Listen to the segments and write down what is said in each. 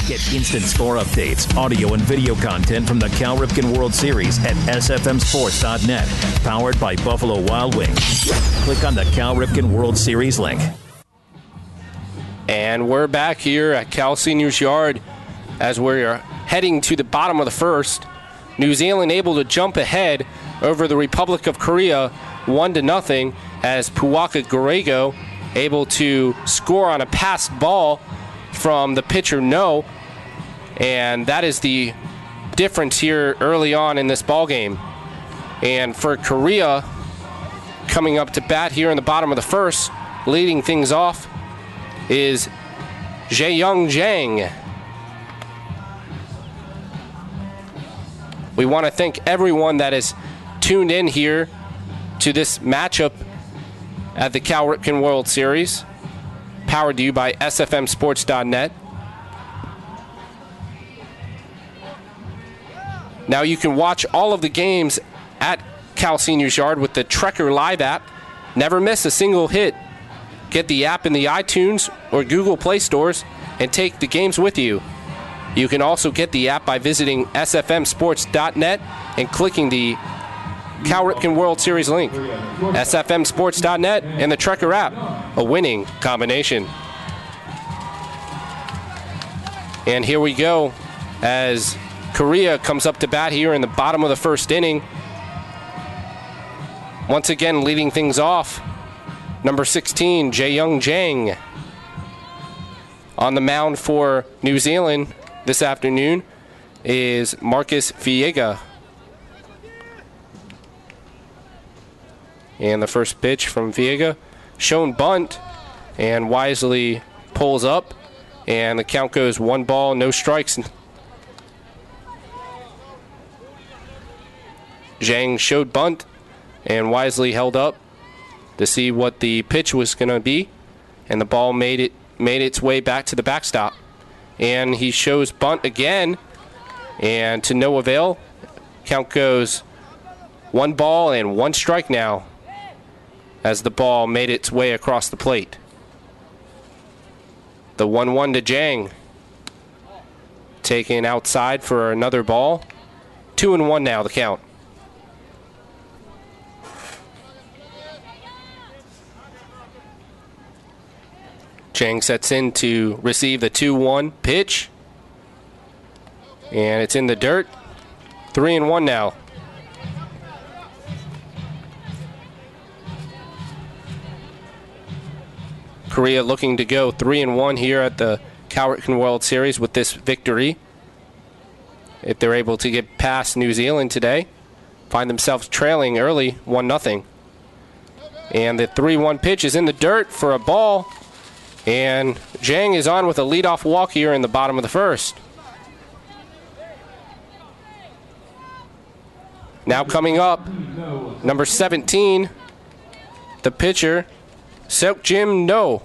Get instant score updates, audio and video content from the Cal Ripken World Series at sfmsports.net. Powered by Buffalo Wild Wings. Click on the Cal Ripken World Series link. And we're back here at Cal Seniors Yard as we're heading to the bottom of the first. New Zealand able to jump ahead over the Republic of Korea 1-0 as Puaka Garego able to score on a passed ball from the pitcher No. And that is the difference here early on in this ball game. And for Korea, coming up to bat here in the bottom of the first, leading things off is Jae-Young Jang. We want to thank everyone that is tuned in here to this matchup at the Cal Ripken World Series, powered to you by sfmsports.net. Now you can watch all of the games at Cal Seniors Yard with the Trekker Live app. Never miss a single hit. Get the app in the iTunes or Google Play stores and take the games with you. You can also get the app by visiting sfmsports.net and clicking the Cal Ripken World Series link. sfmsports.net and the Trekker app, a winning combination. And here we go as Korea comes up to bat here in the bottom of the first inning. Once again, leading things off, number 16, Jae-Young Jang. On the mound for New Zealand this afternoon is Marcus Viega. And the first pitch from Viega, shown bunt, and wisely pulls up, and the count goes 1 no strikes. Zhang showed bunt and wisely held up to see what the pitch was going to be, and the ball made its way back to the backstop. And he shows bunt again, and to no avail. Count goes 1 and 1 strike now as the ball made its way across the plate. The 1-1 to Jang. Taken outside for another ball. 2-1 now, the count. Jang sets in to receive the 2-1 pitch. And it's in the dirt. 3-1 now. Korea looking to go 3-1 here at the Cal Ripken World Series with this victory. If they're able to get past New Zealand today, find themselves trailing early 1-0. And the 3-1 pitch is in the dirt for a ball. And Jang is on with a leadoff walk here in the bottom of the first. Now coming up, number 17, the pitcher, Seok-Jim No.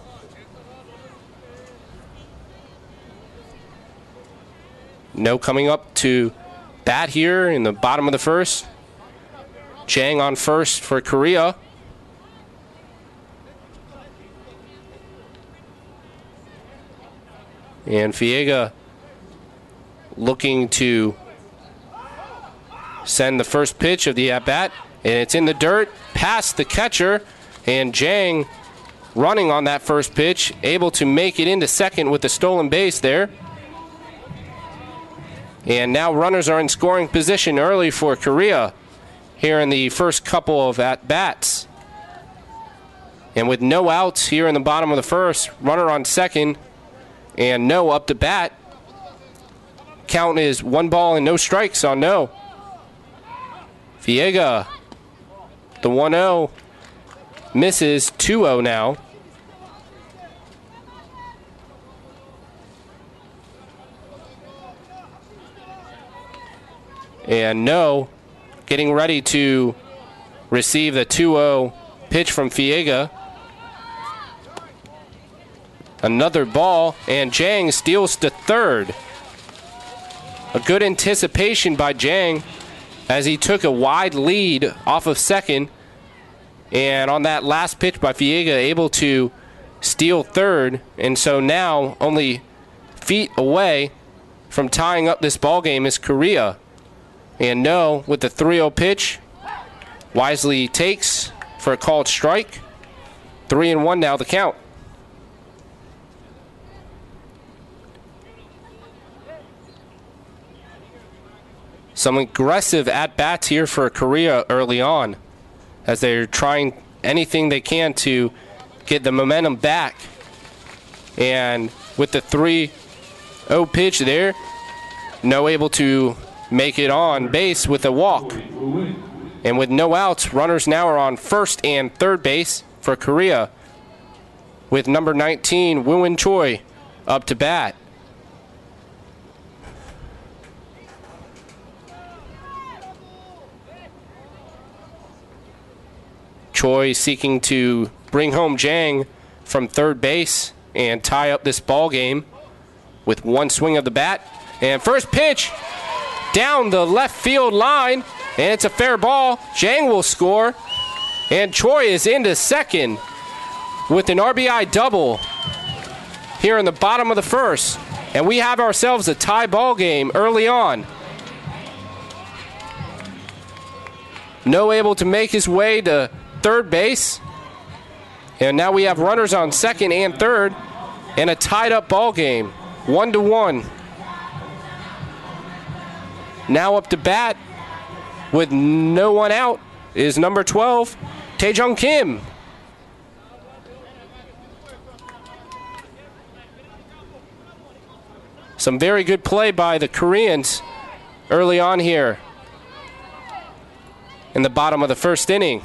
No coming up to bat here in the bottom of the first. Jang on first for Korea. And Viega looking to send the first pitch of the at-bat. And it's in the dirt, past the catcher. And Jang running on that first pitch, able to make it into second with the stolen base there. And now runners are in scoring position early for Korea here in the first couple of at-bats. And with no outs here in the bottom of the first, runner on second, and No up to bat. Count is 1 and no strikes on No. Viega, the 1-0, misses. 2-0 now. And No getting ready to receive the 2-0 pitch from Viega. Another ball, and Jang steals to third. A good anticipation by Jang as he took a wide lead off of second. And on that last pitch by Viega, able to steal third. And so now only feet away from tying up this ball game is Korea. And No with the 3-0 pitch. Wisely takes for a called strike. 3-1 now the count. Some aggressive at-bats here for Korea early on as they're trying anything they can to get the momentum back. And with the 3-0 pitch there, No able to make it on base with a walk. And with no outs, runners now are on first and third base for Korea with number 19, Woo-In Choi, up to bat. Choi seeking to bring home Jang from third base and tie up this ball game with one swing of the bat. And first pitch down the left field line, and it's a fair ball. Jang will score, and Choi is into second with an RBI double here in the bottom of the first. And we have ourselves a tie ball game early on. No able to make his way to third base. And now we have runners on second and third and a tied up ball game, 1-1. Now up to bat with no one out is number 12, Taejong Kim. Some very good play by the Koreans early on here in the bottom of the first inning.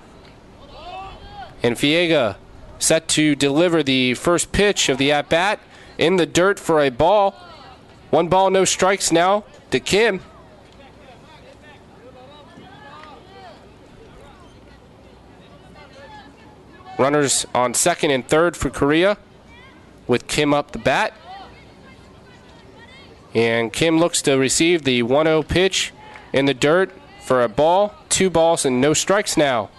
And Fiega set to deliver the first pitch of the at-bat in the dirt for a ball. 1 ball, no strikes now to Kim. Runners on second and third for Korea with Kim up the bat. And Kim looks to receive the 1-0 pitch in the dirt for a ball. 2 balls and no strikes now.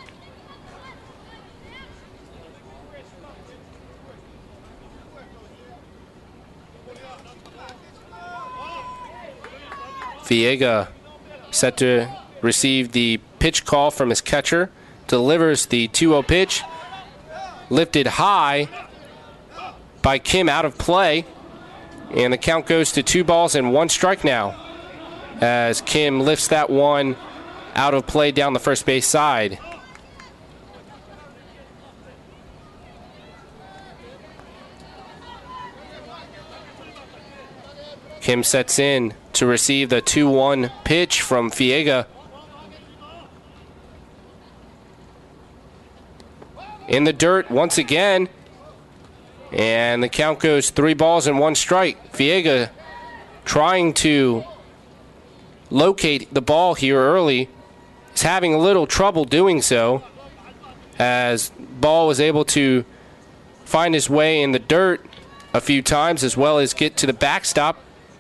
Viega set to receive the pitch call from his catcher. Delivers the 2-0 pitch. Lifted high by Kim, out of play. And the count goes to 2 balls and 1 strike now as Kim lifts that one out of play down the first base side. Kim sets in to receive the 2-1 pitch from Fiega. In the dirt once again. And the count goes 3 balls and 1 strike. Fiega trying to locate the ball here early. Is having a little trouble doing so, as ball was able to find his way in the dirt a few times as well as get to the backstop.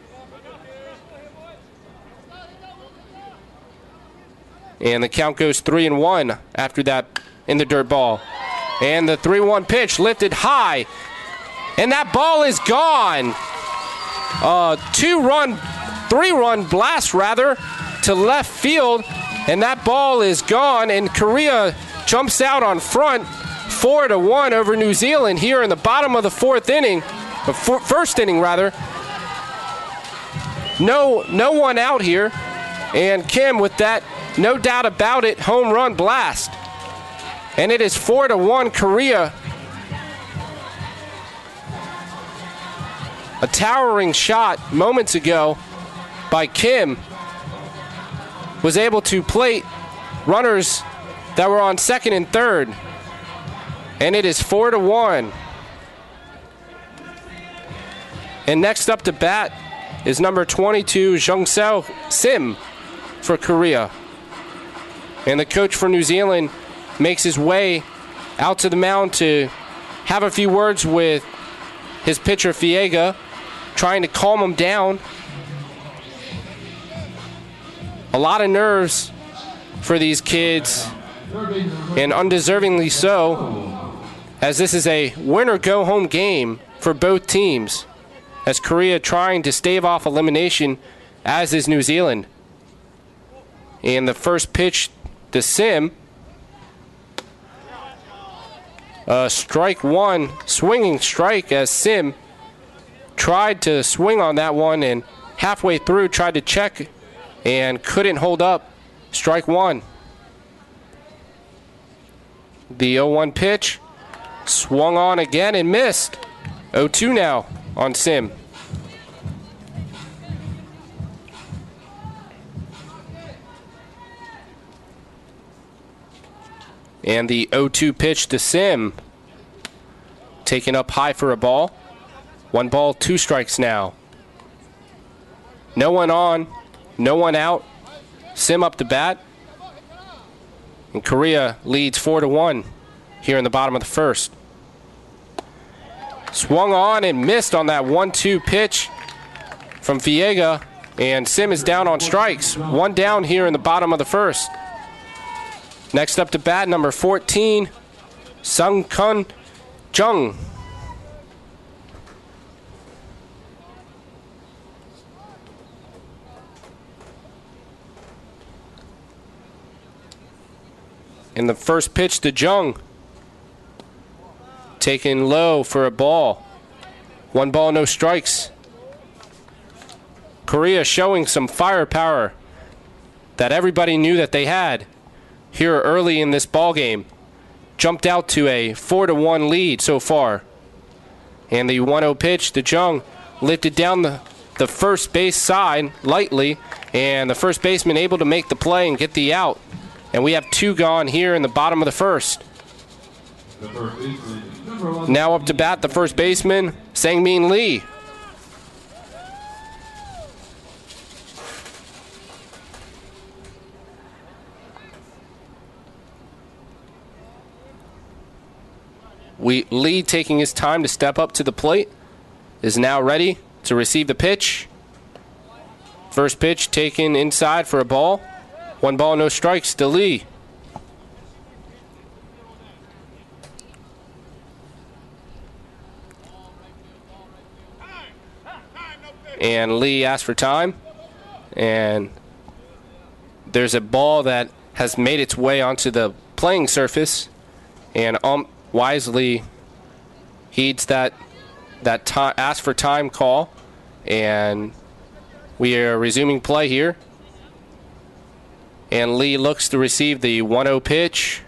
And the count goes 3-1 after that in the dirt ball. And the 3-1 pitch lifted high. And that ball is gone. 3-run blast rather to left field. And that ball is gone. And Korea jumps out on front 4-1 over New Zealand here in the bottom of the first inning rather. No one out here. And Kim with that, no doubt about it, home run blast. And it is 4-1 Korea. A towering shot moments ago by Kim was able to plate runners that were on second and third. And it is 4-1. And next up to bat is number 22, Jung-seo Sim for Korea. And the coach for New Zealand makes his way out to the mound to have a few words with his pitcher Fiega, trying to calm him down. A lot of nerves for these kids, and undeservingly so, as this is a winner-go-home game for both teams. as Korea trying to stave off elimination, as is New Zealand. And the first pitch to Sim. Strike one, swinging strike as Sim tried to swing on that one and halfway through tried to check and couldn't hold up. Strike one. The 0-1 pitch swung on again and missed. 0-2 now on Sim. And the 0-2 pitch to Sim. Taken up high for a ball. 1 ball, 2 strikes now. No one on, no one out. Sim up to bat. And Korea leads 4-1 here in the bottom of the first. Swung on and missed on that 1-2 pitch from Viega. And Sim is down on strikes. 1 down here in the bottom of the first. Next up to bat, number 14, Sung-Kun Jung. And the first pitch to Jung. Taken low for a ball. 1 ball, no strikes. Korea showing some firepower that everybody knew that they had here early in this ball game. Jumped out to a 4-1 lead so far. And the 1-0 pitch to Jung lifted down the first base side lightly, and the first baseman able to make the play and get the out. And we have 2 gone here in the bottom of the first. Now up to bat, the first baseman, Sang-Min Lee. Lee, taking his time to step up to the plate, is now ready to receive the pitch. First pitch taken inside for a ball. 1 ball, no strikes to Lee. And Lee asked for time. And there's a ball that has made its way onto the playing surface. And wisely heeds that ask for time call, and we are resuming play here. And Lee looks to receive the 1-0 pitch,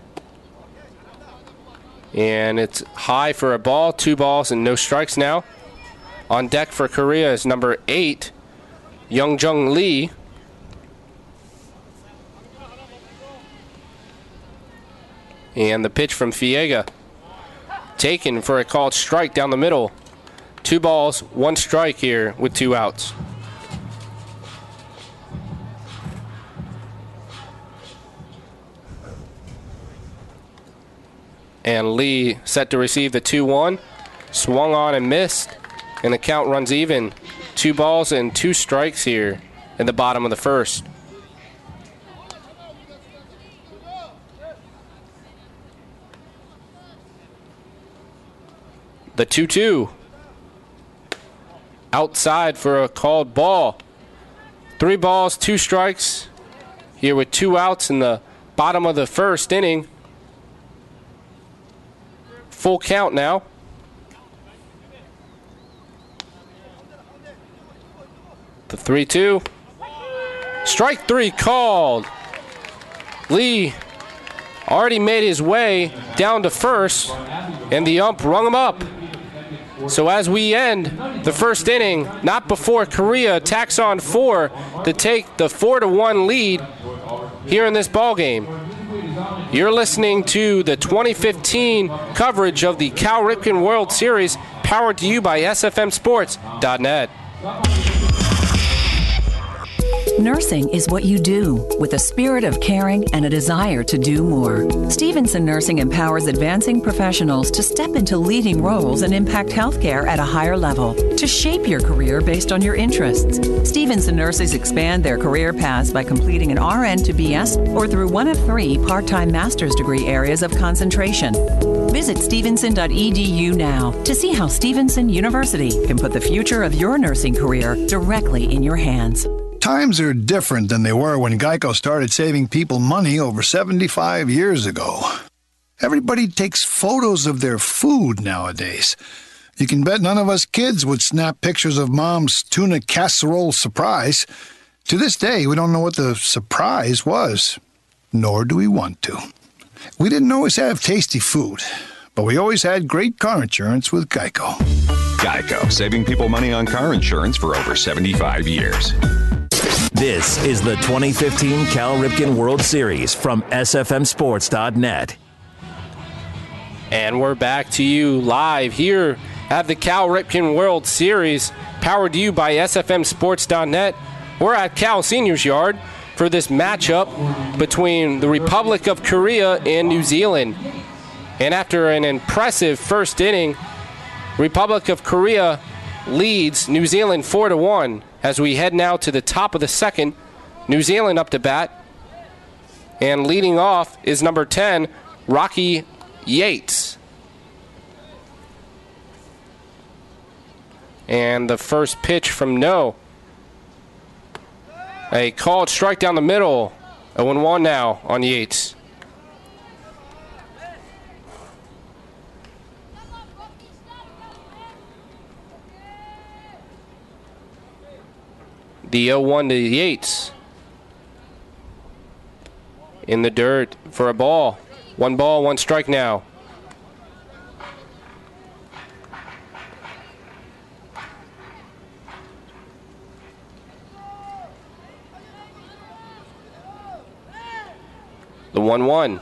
and it's high for a ball. 2 balls and no strikes now. On deck for Korea is number 8, Young-Jung Lee. And the pitch from Viega, taken for a called strike down the middle. 2 balls, 1 strike here with 2 outs. And Lee set to receive the 2-1. Swung on and missed, and the count runs even. 2 balls and 2 strikes here in the bottom of the first. The 2-2. Outside for a called ball. 3 balls, 2 strikes here with 2 outs in the bottom of the first inning. Full count now. The 3-2. Strike 3 called. Lee already made his way down to first, and the ump rung him up. So as we end the first inning, not before Korea tacks on 4 to take the 4-1 lead here in this ball game. You're listening to the 2015 coverage of the Cal Ripken World Series, powered to you by SFMSports.net. Nursing is what you do, with a spirit of caring and a desire to do more. Stevenson Nursing empowers advancing professionals to step into leading roles and impact healthcare at a higher level, to shape your career based on your interests. Stevenson nurses expand their career paths by completing an RN to BS or through one of 3 part-time master's degree areas of concentration. Visit stevenson.edu now to see how Stevenson University can put the future of your nursing career directly in your hands. Times are different than they were when Geico started saving people money over 75 years ago. Everybody takes photos of their food nowadays. You can bet none of us kids would snap pictures of Mom's tuna casserole surprise. To this day, we don't know what the surprise was, nor do we want to. We didn't always have tasty food, but we always had great car insurance with Geico. Geico, saving people money on car insurance for over 75 years. This is the 2015 Cal Ripken World Series from SFMSports.net. And we're back to you live here at the Cal Ripken World Series, powered to you by SFMSports.net. We're at Cal Seniors Yard for this matchup between the Republic of Korea and New Zealand. And after an impressive first inning, Republic of Korea leads New Zealand 4-1. As we head now to the top of the second, New Zealand up to bat. And leading off is number 10, Rocky Yates. And the first pitch from No. A called strike down the middle. 0-1 now on Yates. The 0-1 to Yates. In the dirt for a ball. 1 ball, 1 strike now. The 1-1.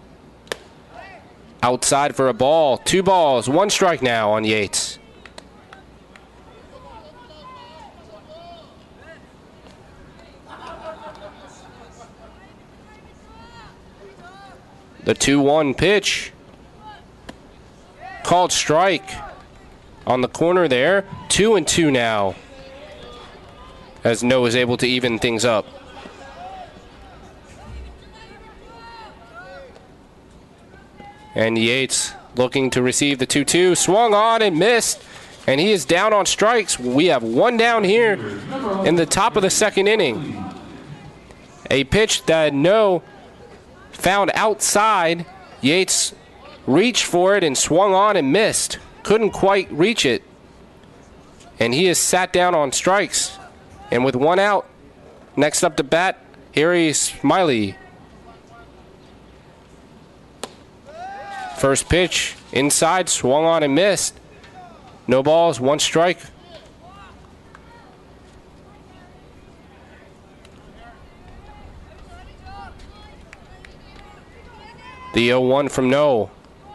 Outside for a ball. 2 balls, 1 strike now on Yates. The 2-1 pitch. Called strike on the corner there. 2-2 now. As No is able to even things up. And Yates looking to receive the 2-2. Swung on and missed. And he is down on strikes. We have 1 down here in the top of the second inning. A pitch that No found outside. Yates reached for it and swung on and missed. Couldn't quite reach it. And he is sat down on strikes. And with 1 out, next up to bat, Harry Smiley. First pitch, inside, swung on and missed. No balls, 1 strike. The 0-1 from No.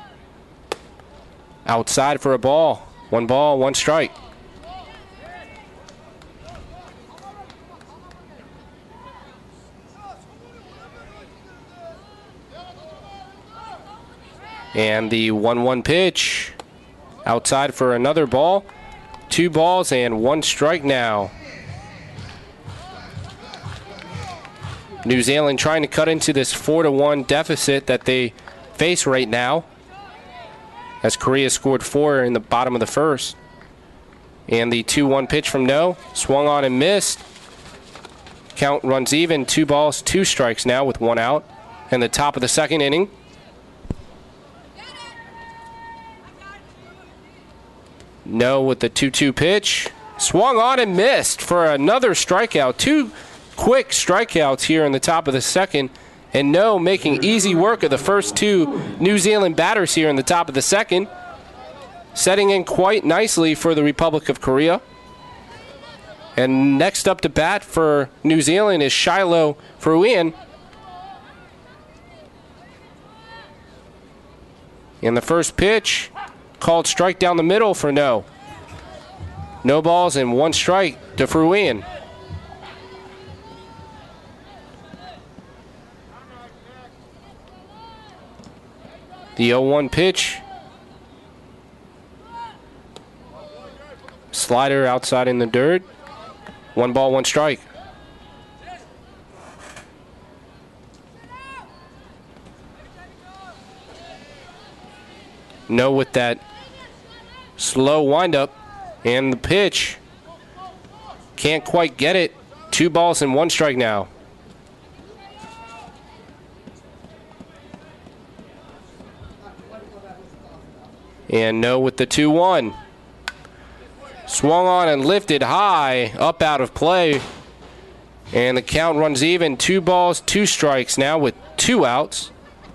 Outside for a ball. 1 ball, 1 strike. And the 1-1 pitch. Outside for another ball. 2 balls and 1 strike now. New Zealand trying to cut into this 4-1 deficit that they face right now, as Korea scored 4 in the bottom of the first. And the 2-1 pitch from No. Swung on and missed. Count runs even. 2 balls, 2 strikes now with 1 out. And the top of the second inning. No with the 2-2 pitch. Swung on and missed for another strikeout. 2 quick strikeouts here in the top of the second. And No making easy work of the first 2 New Zealand batters here in the top of the second. Setting in quite nicely for the Republic of Korea. And next up to bat for New Zealand is Shiloh Fruian. And the first pitch, called strike down the middle for No. No balls and 1 strike to Fruian. The 0-1 pitch. Slider outside in the dirt. 1 ball, 1 strike. No with that slow windup. And the pitch. Can't quite get it. 2 balls and 1 strike now. And no with the 2-1. Swung on and lifted high, up out of play. And the count runs even. 2 balls, 2 strikes now with 2 outs.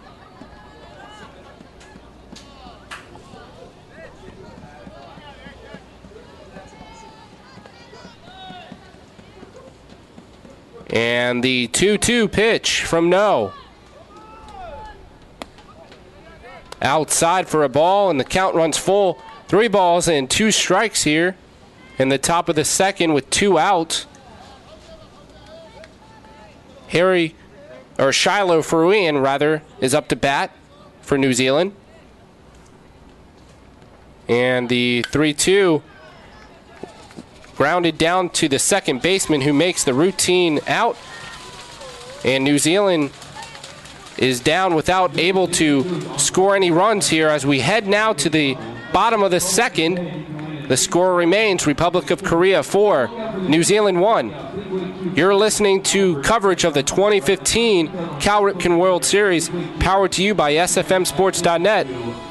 And the 2-2 pitch from No. Outside for a ball, and the count runs full. 3 balls and 2 strikes here in the top of the second with 2 outs. Shiloh Fruian is up to bat for New Zealand. And the 3-2 grounded down to the second baseman, who makes the routine out. And New Zealand is down without able to score any runs here as we head now to the bottom of the second. The score remains Republic of Korea 4, New Zealand 1. You're listening to coverage of the 2015 Cal Ripken World Series, powered to you by SFMSports.net.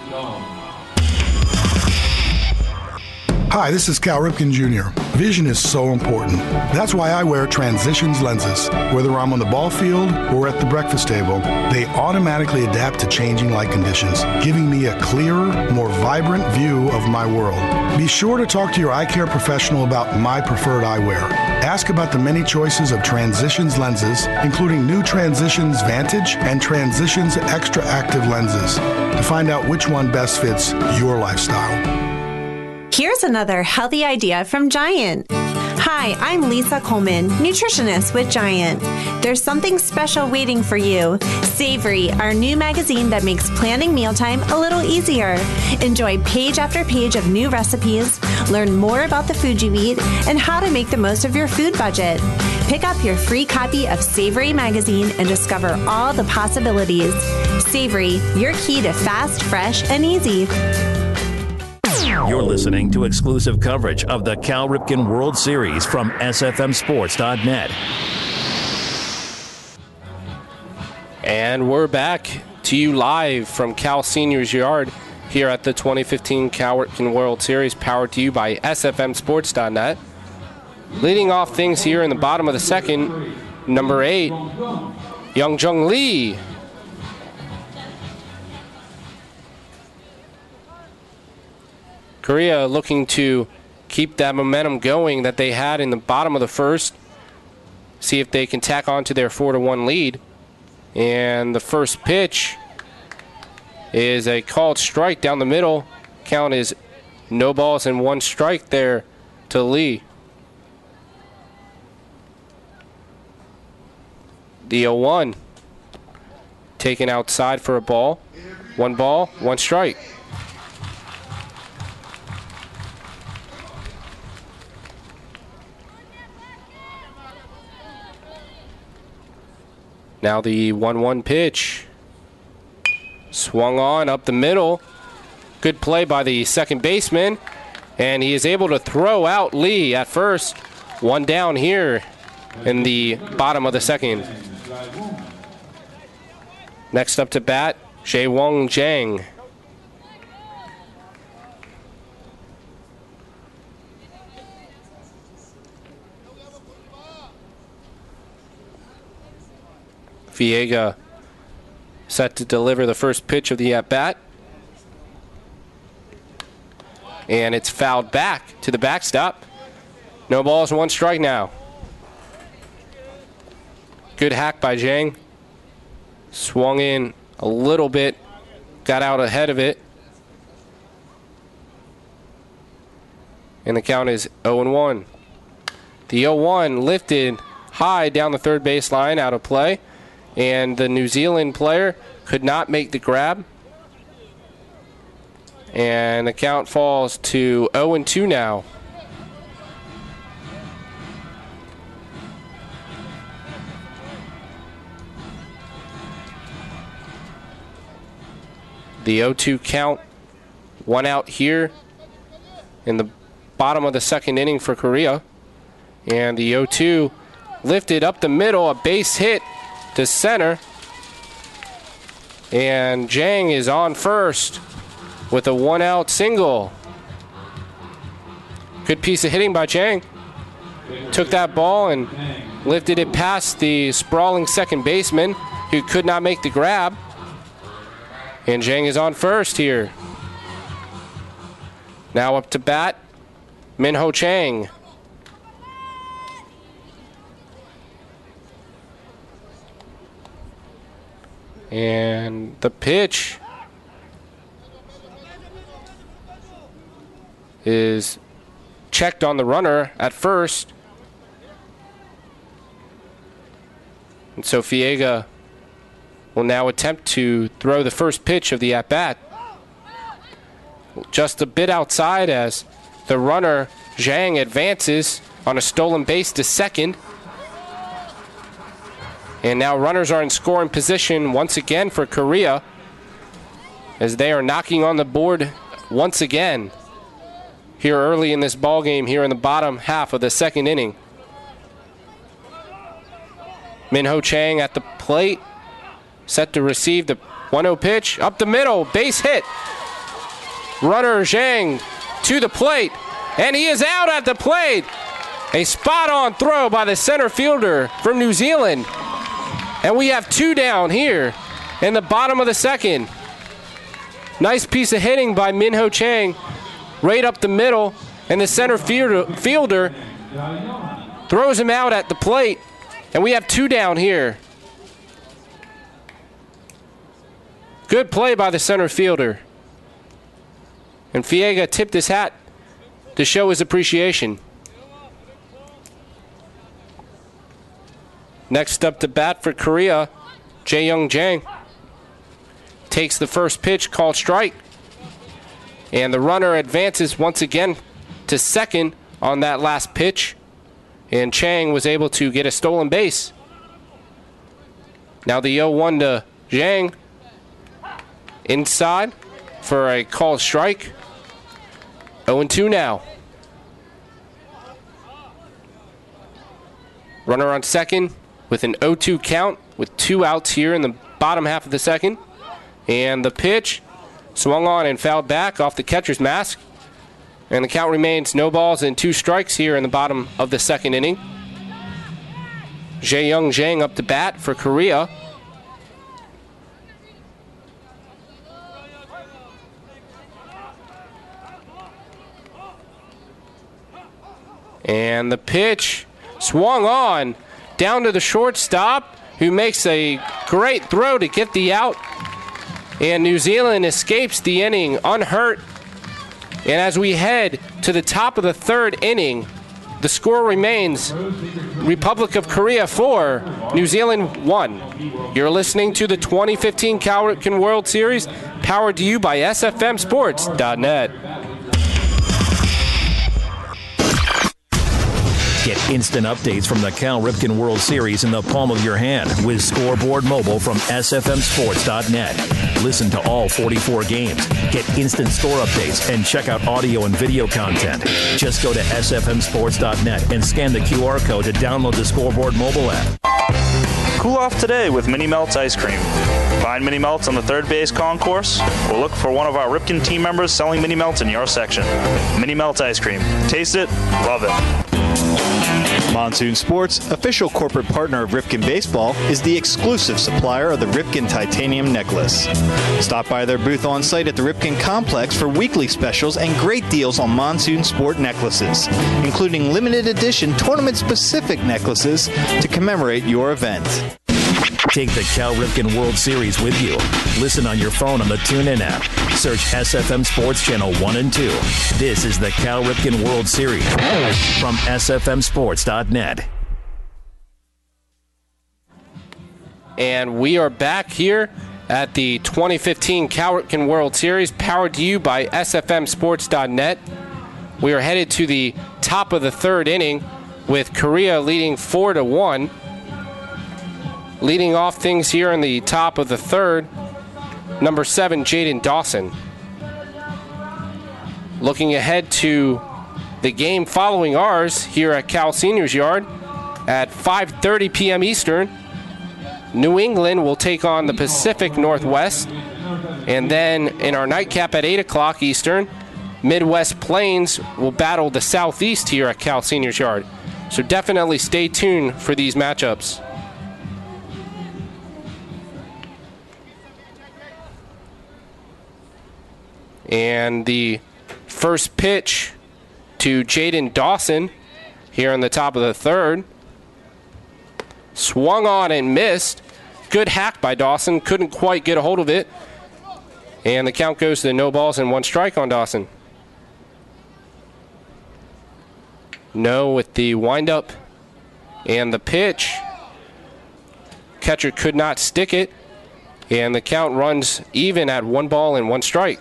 Hi, this is Cal Ripken Jr. Vision is so important. That's why I wear Transitions lenses. Whether I'm on the ball field or at the breakfast table, they automatically adapt to changing light conditions, giving me a clearer, more vibrant view of my world. Be sure to talk to your eye care professional about my preferred eyewear. Ask about the many choices of Transitions lenses, including new Transitions Vantage and Transitions Extra Active lenses, to find out which one best fits your lifestyle. Here's another healthy idea from Giant. Hi, I'm Lisa Coleman, nutritionist with Giant. There's something special waiting for you. Savory, our new magazine that makes planning mealtime a little easier. Enjoy page after page of new recipes, learn more about the food you eat, and how to make the most of your food budget. Pick up your free copy of Savory magazine and discover all the possibilities. Savory, your key to fast, fresh, and easy. You're listening to exclusive coverage of the Cal Ripken World Series from SFMSports.net. And we're back to you live from Cal Seniors Yard here at the 2015 Cal Ripken World Series, powered to you by SFMSports.net. Leading off things here in the bottom of the second, number 8, Youngjung Lee. Korea looking to keep that momentum going that they had in the bottom of the first. See if they can tack on to their 4-1 lead. And the first pitch is a called strike down the middle. Count is no balls and 1 strike there to Lee. The 0-1 taken outside for a ball. 1 ball, 1 strike. Now the 1-1 pitch. Swung on up the middle. Good play by the second baseman. And he is able to throw out Lee at first. 1 down here in the bottom of the second. Next up to bat, Jaewon Jang. Viega set to deliver the first pitch of the at-bat. And it's fouled back to the backstop. No balls, 1 strike now. Good hack by Jang. Swung in a little bit, got out ahead of it. And the count is 0-1. The 0-1 lifted high down the third baseline, out of play. And the New Zealand player could not make the grab. And the count falls to 0-2 now. The 0-2 count 1 out here in the bottom of the second inning for Korea. And the 0-2 lifted up the middle, a base hit to center. And Jang is on first with a 1 out single. Good piece of hitting by Jang. Took that ball and lifted it past the sprawling second baseman who could not make the grab. And Jang is on first here. Now up to bat, Min-Ho Chang. And the pitch is checked on the runner at first. And so Fiega will now attempt to throw the first pitch of the at-bat. Just a bit outside as the runner, Zhang, advances on a stolen base to second. And now runners are in scoring position once again for Korea as they are knocking on the board once again here early in this ball game here in the bottom half of the second inning. Min-Ho Chang at the plate, set to receive the 1-0 pitch. Up the middle, base hit. Runner Zhang to the plate, and he is out at the plate. A spot-on throw by the center fielder from New Zealand. And we have 2 down here in the bottom of the second. Nice piece of hitting by Min-Ho Chang right up the middle, and the center fielder throws him out at the plate, and we have 2 down here. Good play by the center fielder. And Fiega tipped his hat to show his appreciation. Next up to bat for Korea, Jae-Young Jang. Takes the first pitch, called strike. And the runner advances once again to second on that last pitch. And Chang was able to get a stolen base. Now the 0-1 to Jang. Inside for a called strike. 0-2 now. Runner on second with an 0-2 count with 2 outs here in the bottom half of the second. And the pitch swung on and fouled back off the catcher's mask. And the count remains no balls and 2 strikes here in the bottom of the second inning. Jae-Young Jang up to bat for Korea. And the pitch swung on down to the shortstop, who makes a great throw to get the out. And New Zealand escapes the inning unhurt. And as we head to the top of the third inning, the score remains Republic of Korea 4, New Zealand 1. You're listening to the 2015 Cal Ripken World Series, powered to you by SFMSports.net. Get instant updates from the Cal Ripken World Series in the palm of your hand with Scoreboard Mobile from SFMSports.net. Listen to all 44 games, get instant score updates, and check out audio and video content. Just go to SFMSports.net and scan the QR code to download the Scoreboard Mobile app. Cool off today with Mini Melts Ice Cream. Find Mini Melts on the third base concourse, or look for one of our Ripken team members selling Mini Melts in your section. Mini Melts Ice Cream. Taste it, love it. Monsoon Sports, official corporate partner of Ripken Baseball, is the exclusive supplier of the Ripken Titanium Necklace. Stop by their booth on site at the Ripken Complex for weekly specials and great deals on Monsoon Sport necklaces, including limited edition tournament-specific necklaces to commemorate your event. Take the Cal Ripken World Series with you. Listen on your phone on the TuneIn app. Search SFM Sports Channel 1 and 2. This is the Cal Ripken World Series from SFMSports.net. And we are back here at the 2015 Cal Ripken World Series, powered to you by SFMSports.net. We are headed to the top of the third inning with Korea leading 4-1. Leading off things here in the top of the third, number 7, Jaden Dawson. looking ahead to the game following ours here at Cal Seniors Yard at 5:30 p.m. Eastern. New England will take on the Pacific Northwest. And then in our nightcap at 8 o'clock Eastern, Midwest Plains will battle the Southeast here at Cal Seniors Yard. So definitely stay tuned for these matchups. And the first pitch to Jaden Dawson here in the top of the third. Swung on and missed. Good hack by Dawson. Couldn't quite get a hold of it. And the count goes to no balls and 1 strike on Dawson. No with the windup and the pitch. Catcher could not stick it. And the count runs even at 1 ball and 1 strike.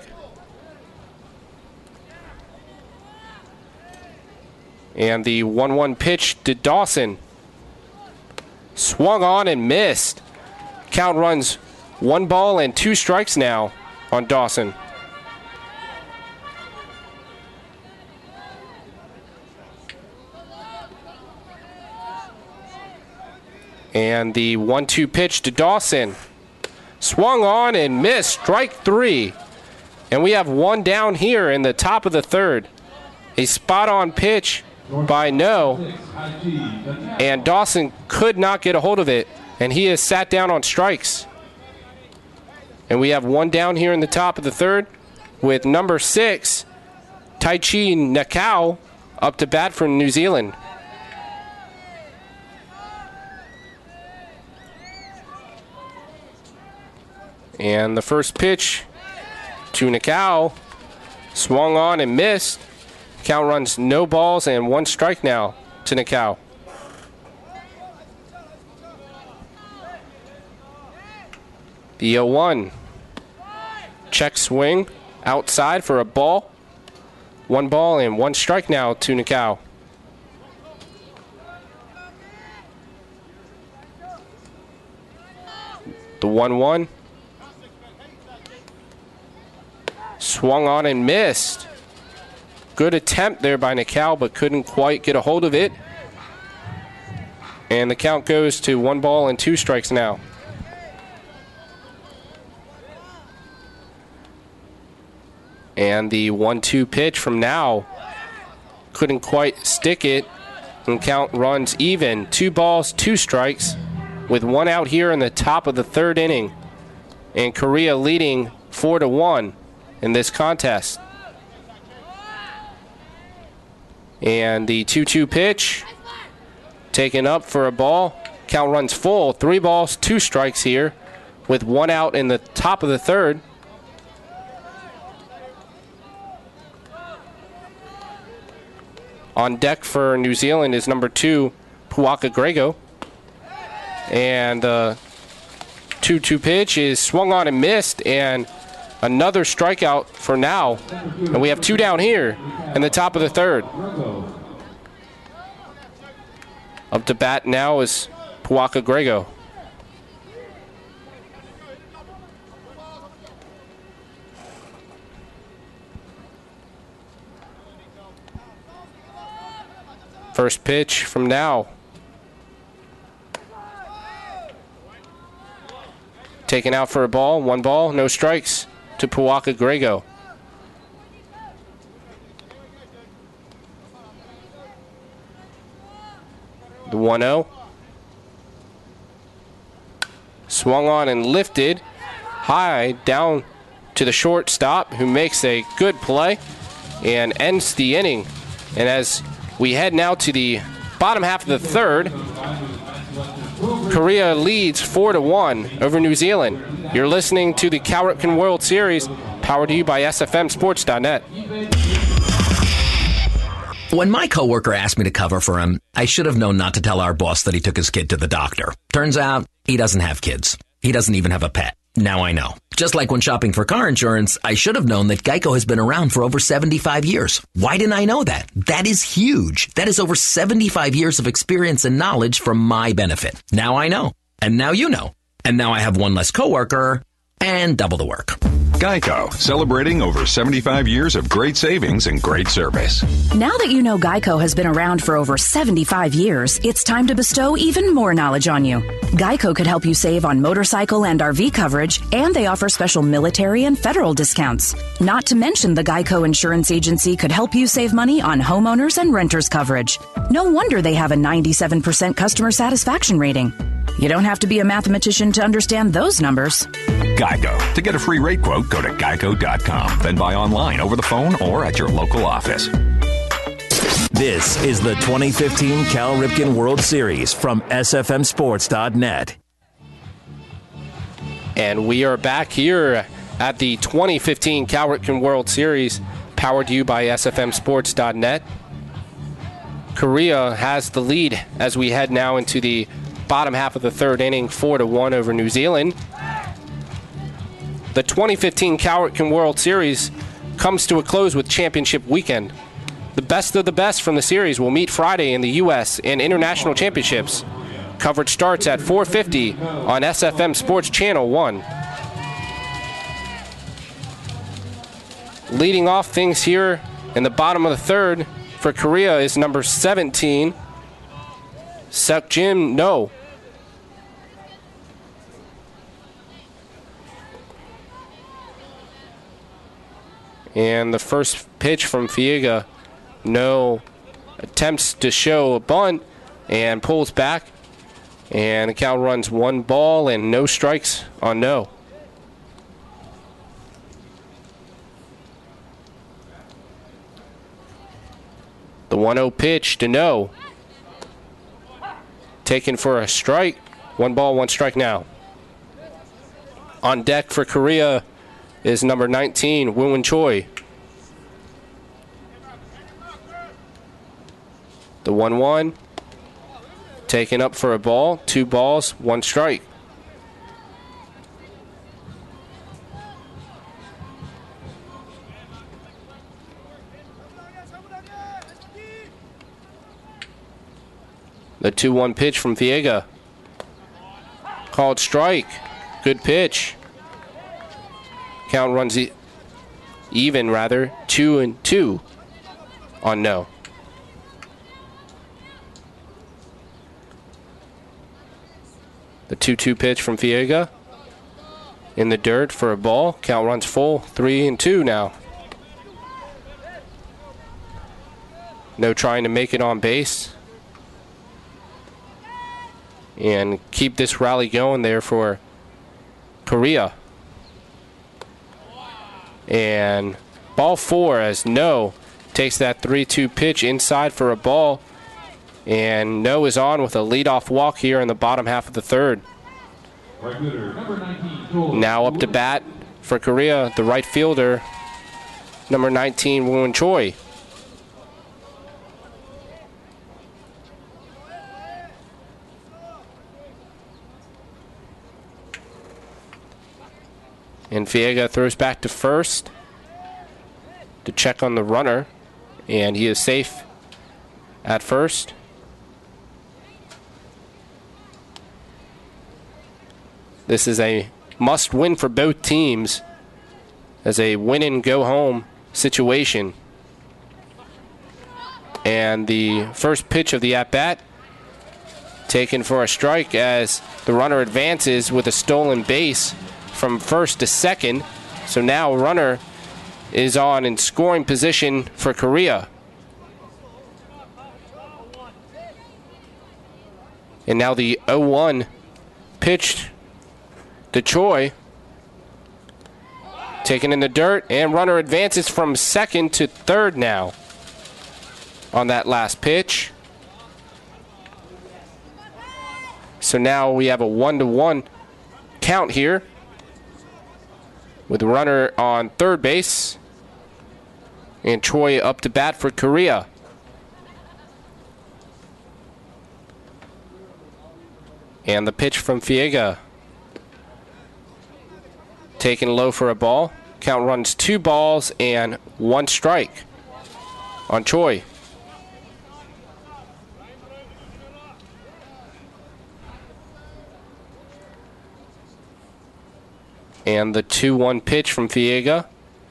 And the 1-1 pitch to Dawson. Swung on and missed. Count runs 1 ball and 2 strikes now on Dawson. And the 1-2 pitch to Dawson. Swung on and missed. Strike 3. And we have 1 down here in the top of the third. A spot-on pitch by No. And Dawson could not get a hold of it. And he has sat down on strikes. And we have 1 down here in the top of the third with number 6, Taichi Nakao, up to bat for New Zealand. And the first pitch to Nakao, swung on and missed. Count runs no balls and 1 strike now to Nakao. The 0-1. Check swing outside for a ball. 1 ball and 1 strike now to Nakao. The 1-1. Swung on and missed. Good attempt there by Nakao, but couldn't quite get a hold of it. And the count goes to 1 ball and 2 strikes now. And the 1-2 pitch from Now couldn't quite stick it. And count runs even. 2 balls, 2 strikes with 1 out here in the top of the third inning. And Korea leading 4-1 in this contest. And the 2-2 pitch taken up for a ball. Count runs full. 3 balls, 2 strikes here with 1 out in the top of the third. On deck for New Zealand is number 2, Puaka Grego. And the 2-2 pitch is swung on and missed, and another strikeout for Now. And we have 2 down here in the top of the third. Up to bat now is Puaka Grego. First pitch from Now. Taken out for a ball. 1 ball, no strikes to Puaka Grego. The 1-0. Swung on and lifted high down to the shortstop, who makes a good play and ends the inning. And as we head now to the bottom half of the third, Korea leads 4-1 over New Zealand. You're listening to the Cal Ripken World Series, powered to you by SFMSports.net. When my coworker asked me to cover for him, I should have known not to tell our boss that he took his kid to the doctor. Turns out, he doesn't have kids. He doesn't even have a pet. Now I know. Just like when shopping for car insurance, I should have known that Geico has been around for over 75 years. Why didn't I know that? That is huge. That is over 75 years of experience and knowledge for my benefit. Now I know. And now you know. And now I have 1 less coworker and double the work. Geico, celebrating over 75 years of great savings and great service. Now that you know Geico has been around for over 75 years, it's time to bestow even more knowledge on you. Geico could help you save on motorcycle and RV coverage, and they offer special military and federal discounts. Not to mention the Geico Insurance Agency could help you save money on homeowners and renters coverage. No wonder they have a 97% customer satisfaction rating. You don't have to be a mathematician to understand those numbers. Geico. To get a free rate quote, go to geico.com. Then buy online, over the phone, or at your local office. This is the 2015 Cal Ripken World Series from SFMSports.net. And we are back here at the 2015 Cal Ripken World Series, powered to you by SFMSports.net. Korea has the lead as we head now into the bottom half of the third inning, 4-1 over New Zealand. The 2015 Cal Ripken World Series comes to a close with championship weekend. The best of the best from the series will meet Friday in the U.S. and International Championships. Coverage starts at 4:50 on SFM Sports Channel 1. Leading off things here in the bottom of the third for Korea is number 17, Seokjin No. And the first pitch from Fiega, No attempts to show a bunt and pulls back. And the Cal runs 1 ball and no strikes on No. The 1-0 pitch to No. Taken for a strike. 1 ball, 1 strike now. On deck for Korea is number 19, Woo-In Choi. The 1-1. Taken up for a ball. 2 balls, 1 strike. The 2-1 pitch from Fiega. Called strike. Good pitch. Count runs even, 2-2 on No. The 2-2 pitch from Fiega. In the dirt for a ball. Count runs full. 3-2 now. No trying to make it on base. And keep this rally going there for Korea. And ball 4 as No takes that 3-2 pitch inside for a ball. And No is on with a leadoff walk here in the bottom half of the third. Now up to bat for Korea, the right fielder, number 19, Woo-In Choi. And Fiega throws back to first to check on the runner. And he is safe at first. This is a must-win for both teams as a win-and-go-home situation. And the first pitch of the at-bat taken for a strike as the runner advances with a stolen base from first to second. So now runner is on in scoring position for Korea. And now the 0-1 pitch to Choi. Taken in the dirt, and runner advances from second to third now on that last pitch. So now we have a 1-1 count here, with the runner on third base and Choi up to bat for Korea. And the pitch from Fiega. Taken low for a ball. Count runs 2 balls and 1 strike on Choi. And the 2-1 pitch from Fiega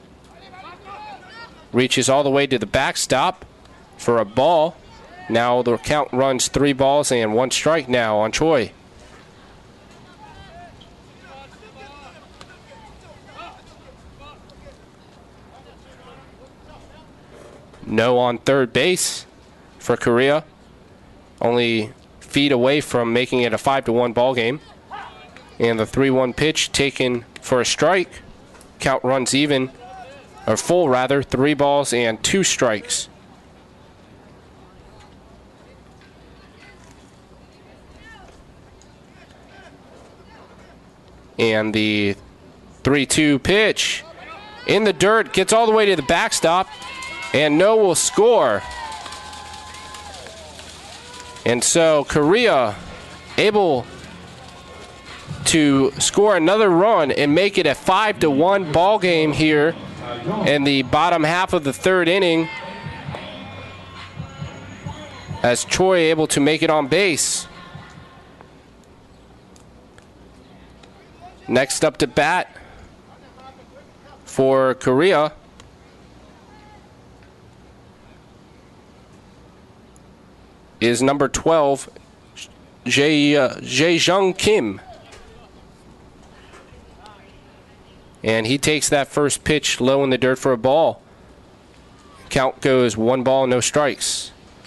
reaches all the way to the backstop for a ball. Now the count runs 3 balls and 1 strike now on Choi. No on third base for Korea. Only feet away from making it a 5-1 ball game. And the 3-1 pitch taken for a strike. Count runs even, or full rather, 3 balls and 2 strikes. And the 3-2 pitch in the dirt, gets all the way to the backstop, and No will score. And so Korea able to score another run and make it a 5-1 ball game here in the bottom half of the third inning, as Choi able to make it on base. Next up to bat for Korea is number 12, Jae-jung Kim. And he takes that first pitch low in the dirt for a ball. Count goes 1 ball, no strikes.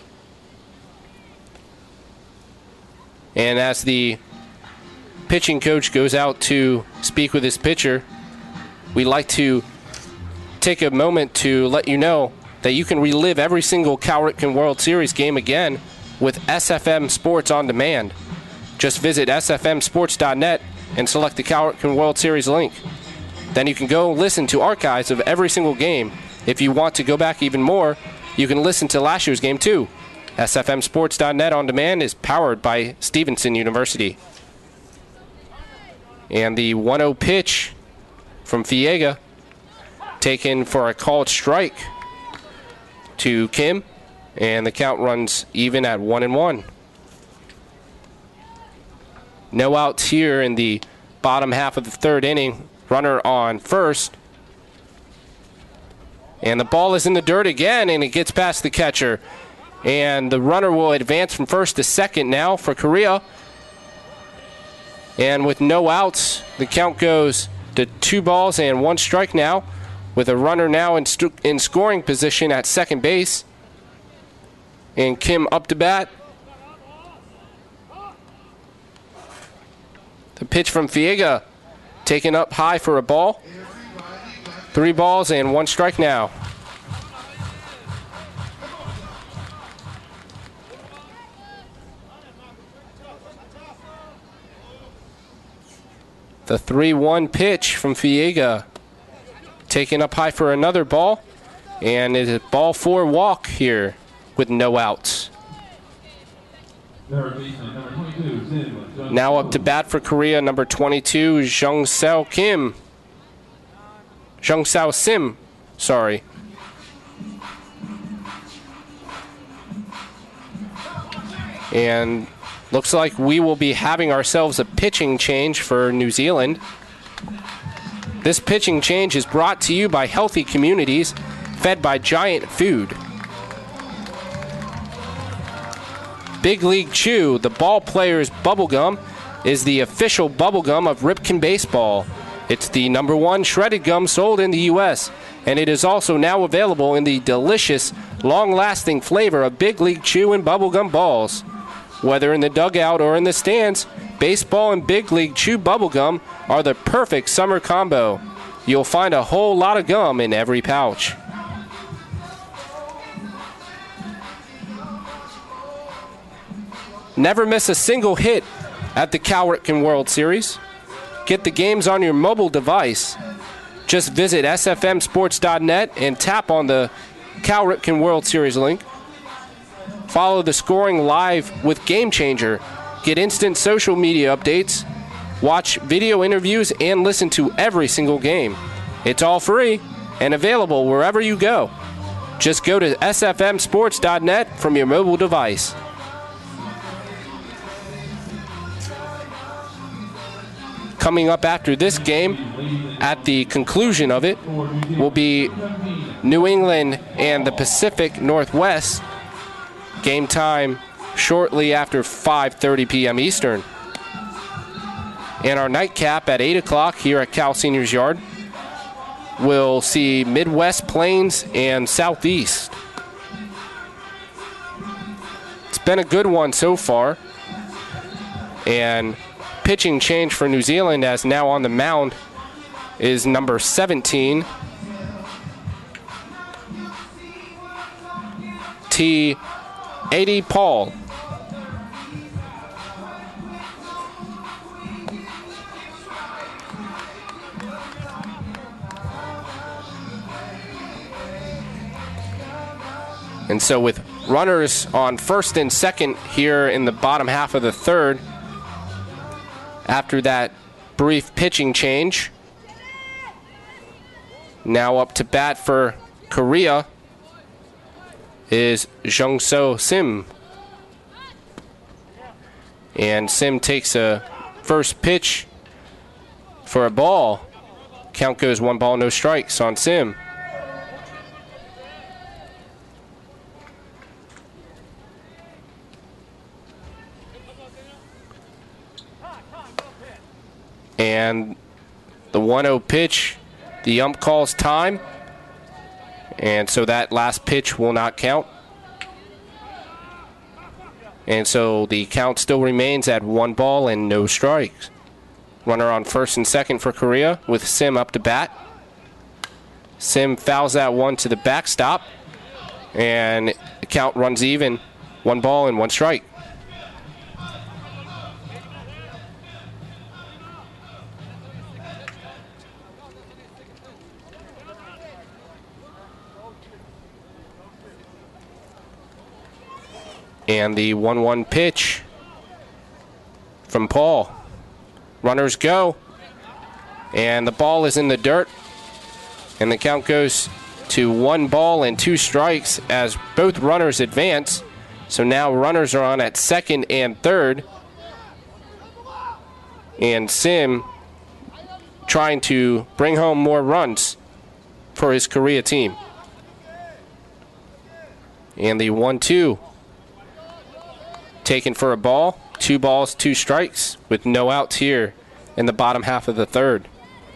And as the pitching coach goes out to speak with his pitcher, we'd like to take a moment to let you know that you can relive every single Cal Ripken World Series game again with SFM Sports On Demand. Just visit sfmsports.net and select the Cal Ripken World Series link. Then you can go listen to archives of every single game. If you want to go back even more, you can listen to last year's game too. sfmsports.net On Demand is powered by Stevenson University. And the 1-0 pitch from Fiega, taken for a called strike to Kim, and the count runs even at 1-1. No outs here in the bottom half of the third inning. Runner on first. And the ball is in the dirt again, and it gets past the catcher. And the runner will advance from first to second now for Korea. And with no outs, the count goes to 2 balls and 1 strike now, with a runner now in scoring position at second base. And Kim up to bat. The pitch from Fiega taken up high for a ball. 3 balls and 1 strike now. The 3-1 pitch from Fiega taken up high for another ball. And it's a ball 4 walk here with no outs. Now up to bat for Korea, number 22, Jung-Sao Sim, sorry. And looks like we will be having ourselves a pitching change for New Zealand. This pitching change is brought to you by Healthy Communities, fed by Giant Food. Big League Chew, the ball player's bubblegum, is the official bubblegum of Ripken Baseball. It's the #1 shredded gum sold in the U.S., and it is also now available in the delicious, long-lasting flavor of Big League Chew and bubblegum balls. Whether in the dugout or in the stands, baseball and Big League Chew bubblegum are the perfect summer combo. You'll find a whole lot of gum in every pouch. Never miss a single hit at the Cal Ripken World Series. Get the games on your mobile device. Just visit sfmsports.net and tap on the Cal Ripken World Series link. Follow the scoring live with Game Changer. Get instant social media updates. Watch video interviews and listen to every single game. It's all free and available wherever you go. Just go to sfmsports.net from your mobile device. Coming up after this game, at the conclusion of it, will be New England and the Pacific Northwest. Game time shortly after 5:30 p.m. Eastern. And our nightcap at 8 o'clock here at Cal Seniors Yard will see Midwest Plains and Southeast. It's been a good one so far. And pitching change for New Zealand, as now on the mound is number 17, T. Paul. And so with runners on first and second here in the bottom half of the third, after that brief pitching change, now up to bat for Korea is Jung-So Sim. And Sim takes a first pitch for a ball. Count goes 1 ball, no strikes on Sim. And the 1-0 pitch, the ump calls time. And so that last pitch will not count. And so the count still remains at 1 ball and no strikes. Runner on first and second for Korea with Sim up to bat. Sim fouls that one to the backstop. And the count runs even. 1 ball and 1 strike. And the 1-1 pitch from Paul. Runners go. And the ball is in the dirt. And the count goes to 1 ball and 2 strikes as both runners advance. So now runners are on at second and third. And Sim trying to bring home more runs for his Korea team. And the 1-2. Taken for a ball. 2 balls, 2 strikes with no outs here in the bottom half of the third.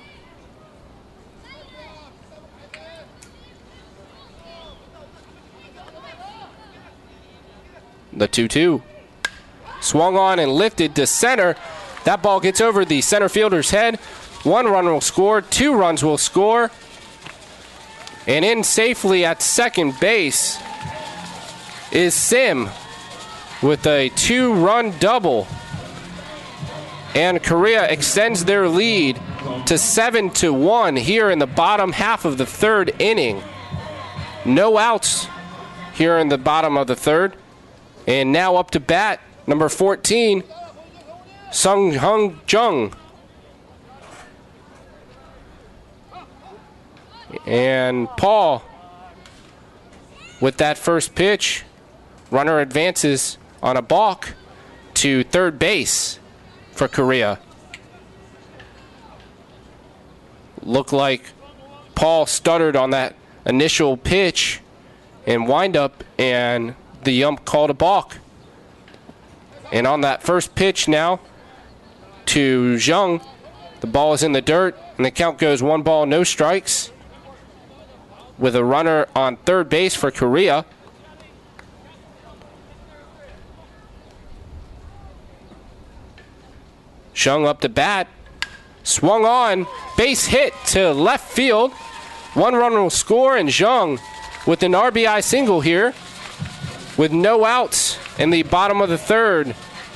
The 2-2. Swung on and lifted to center. That ball gets over the center fielder's head. 1 run will score. 2 runs will score. And in safely at second base is Sim with a 2-run double. And Korea extends their lead to 7-1 here in the bottom half of the third inning. No outs here in the bottom of the third. And now up to bat, number 14, Sung-Hung Jung. And Paul with that first pitch. Runner advances on a balk to third base for Korea. Looked like Paul stuttered on that initial pitch and windup, and the ump called a balk. And on that first pitch now to Jung, the ball is in the dirt, and the count goes 1 ball, no strikes, with a runner on third base for Korea. Jung up to bat, swung on, base hit to left field. 1 run will score, and Jung with an RBI single here with no outs in the bottom of the third.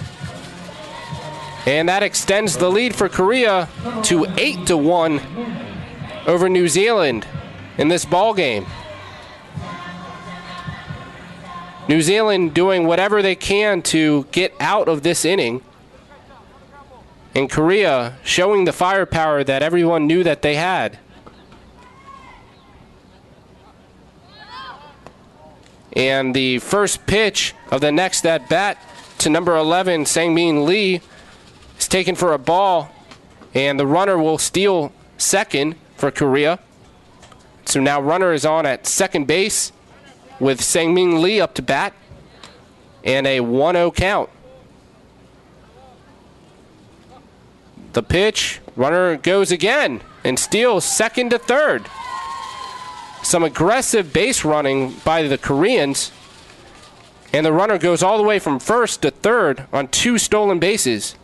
And that extends the lead for Korea to 8-1 over New Zealand in this ball game. New Zealand doing whatever they can to get out of this inning. And Korea showing the firepower that everyone knew that they had. And the first pitch of the next at bat to number 11, Sang-Min Lee, is taken for a ball. And the runner will steal second for Korea. So now runner is on at second base with Sang-Min Lee up to bat. And a 1-0 count. The pitch, runner goes again and steals second to third. Some aggressive base running by the Koreans. And the runner goes all the way from first to third on 2 stolen bases.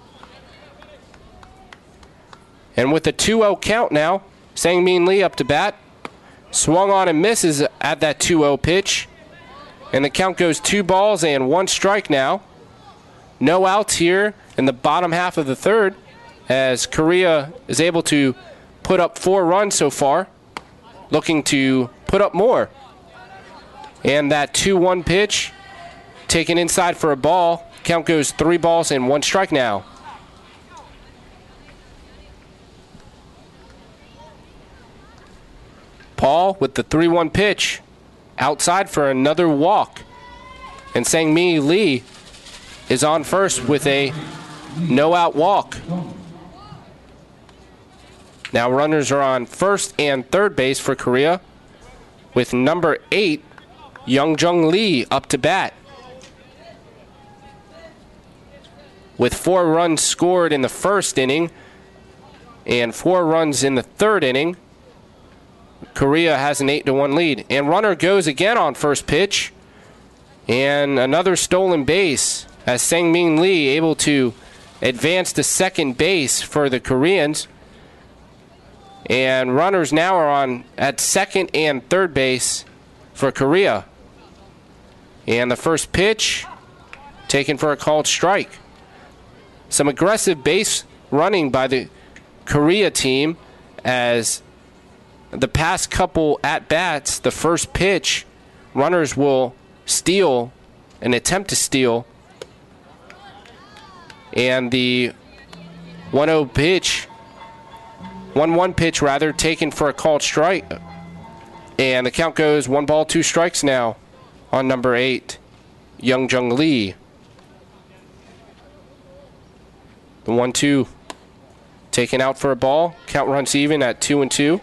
And with a 2-0 count now, Sang-Min Lee up to bat. Swung on and misses at that 2-0 pitch. And the count goes 2 balls and 1 strike now. No outs here in the bottom half of the third, as Korea is able to put up 4 runs so far, looking to put up more. And that 2-1 pitch taken inside for a ball. Count goes 3 balls and 1 strike now. Paul with the 3-1 pitch. Outside for another walk. And Sang-Min Lee is on first with a no-out walk. Now runners are on first and third base for Korea, with number 8, Young-Jung Lee, up to bat. With 4 runs scored in the first inning and 4 runs in the third inning, Korea has an 8-1 lead. And runner goes again on first pitch. And another stolen base as Sang-Min Lee able to advance to second base for the Koreans. And runners now are on at second and third base for Korea. And the first pitch taken for a called strike. Some aggressive base running by the Korea team, as the past couple at-bats, the first pitch, runners will steal, an attempt to steal. And the 1-0 pitch, 1-1 pitch rather, taken for a called strike. And the count goes 1 ball, 2 strikes now on number 8, Young-Jung Lee. The 1-2 taken out for a ball. Count runs even at 2-2.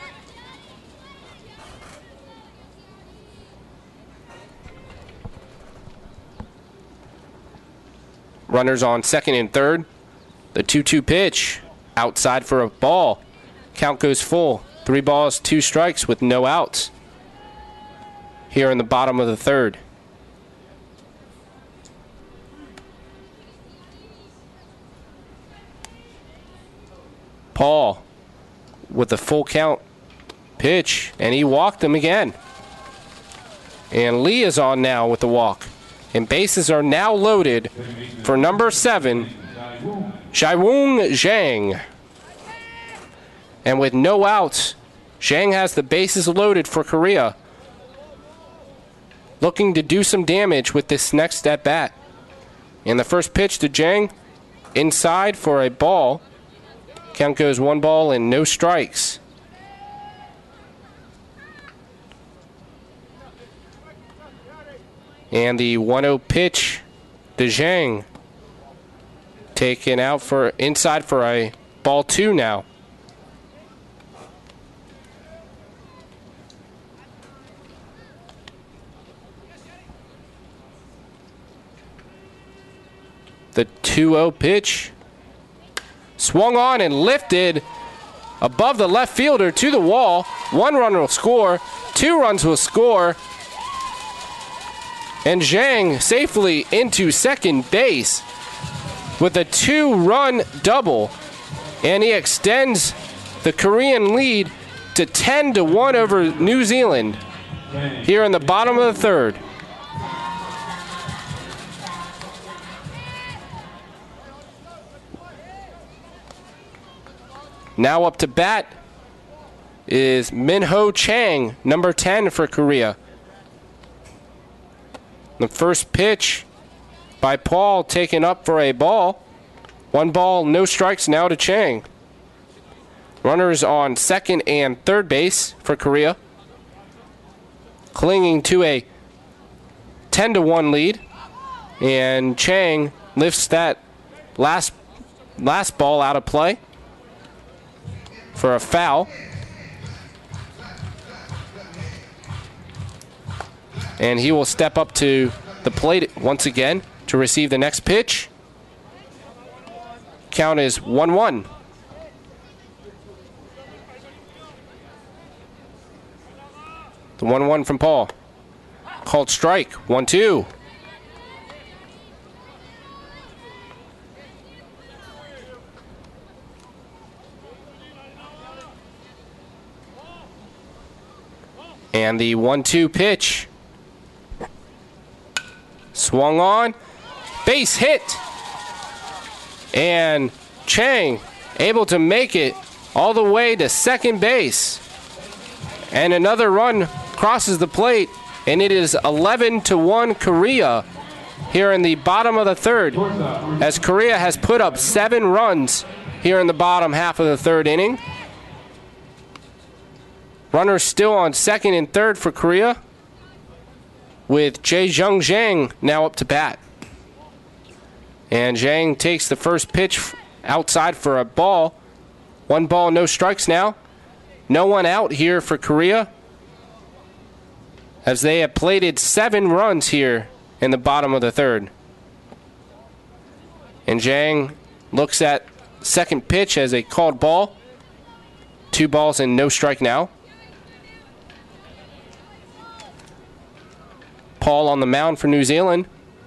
Runners on second and third. The 2-2 pitch outside for a ball. Count goes full. 3 balls, 2 strikes with no outs here in the bottom of the third. Paul with the full count pitch, and he walked him again. And Lee is on now with the walk. And bases are now loaded for number 7, Shaiwoong Zhang. And with no outs, Zhang has the bases loaded for Korea, looking to do some damage with this next at-bat. And the first pitch to Zhang, inside for a ball. Count goes 1 ball and no strikes. And the 1-0 pitch to Zhang, taken out for inside for a ball 2 now. The 2-0 pitch swung on and lifted above the left fielder to the wall. 1 run will score, 2 runs will score. And Zhang safely into second base with a 2-run double. And he extends the Korean lead to 10-1 over New Zealand here in the bottom of the third. Now up to bat is Min-Ho Chang, number 10 for Korea. The first pitch by Paul taken up for a ball. 1 ball, no strikes now to Chang. Runners on second and third base for Korea, clinging to a 10-1 lead. And Chang lifts that last ball out of play. for a foul. And he will step up to the plate once again to receive the next pitch. Count is 1-1. The 1-1 from Paul. Called strike. 1-2. And the 1-2 pitch. Swung on. Base hit. And Chang able to make it all the way to second base. And another run crosses the plate. And it is 11-1 Korea here in the bottom of the third. As Korea has put up 7 runs here in the bottom half of the third inning. Runners still on second and third for Korea, with Jae-Jung Jang now up to bat. And Jang takes the first pitch outside for a ball. 1 ball, no strikes now. No one out here for Korea, as they have plated 7 runs here in the bottom of the third. And Jang looks at second pitch as a called ball. 2 balls and no strike now. Paul on the mound for New Zealand.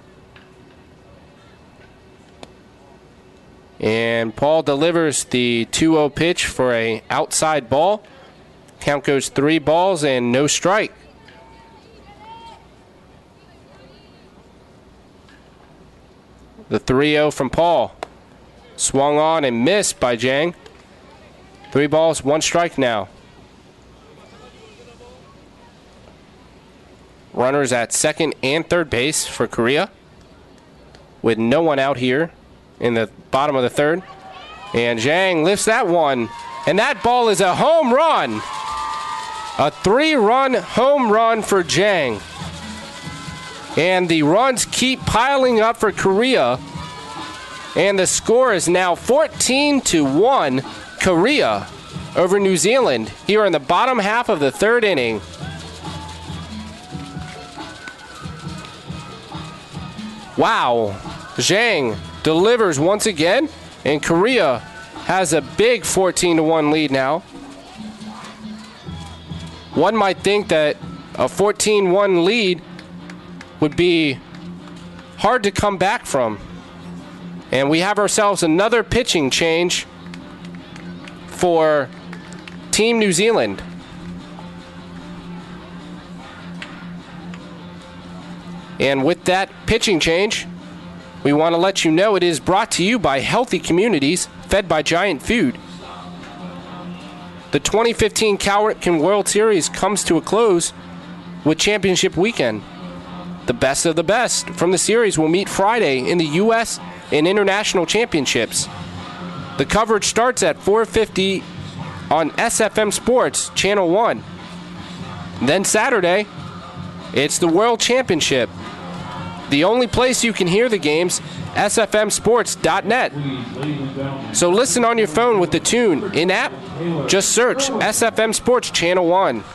And Paul delivers the 2-0 pitch for an outside ball. Count goes 3 balls and no strike. The 3-0 from Paul. Swung on and missed by Jang. 3 balls, 1 strike now. Runners at second and third base for Korea, with no one out here in the bottom of the third. And Jang lifts that one, and that ball is a home run. A 3-run home run for Jang. And the runs keep piling up for Korea. And the score is now 14-1 Korea over New Zealand here in the bottom half of the third inning. Wow. Jang delivers once again, and Korea has a big 14-1 lead now. One might think that a 14-1 lead would be hard to come back from. And we have ourselves another pitching change for Team New Zealand. And with that pitching change, we want to let you know it is brought to you by Healthy Communities, fed by Giant Food. The 2015 Cal Ripken World Series comes to a close with championship weekend. The best of the best from the series will meet Friday in the U.S. and International Championships. The coverage starts at 4:50 on SFM Sports, Channel 1. Then Saturday, it's the World Championship. The only place you can hear the games, sfmsports.net. So listen on your phone with the Tune in-app. Just search SFM Sports Channel 1.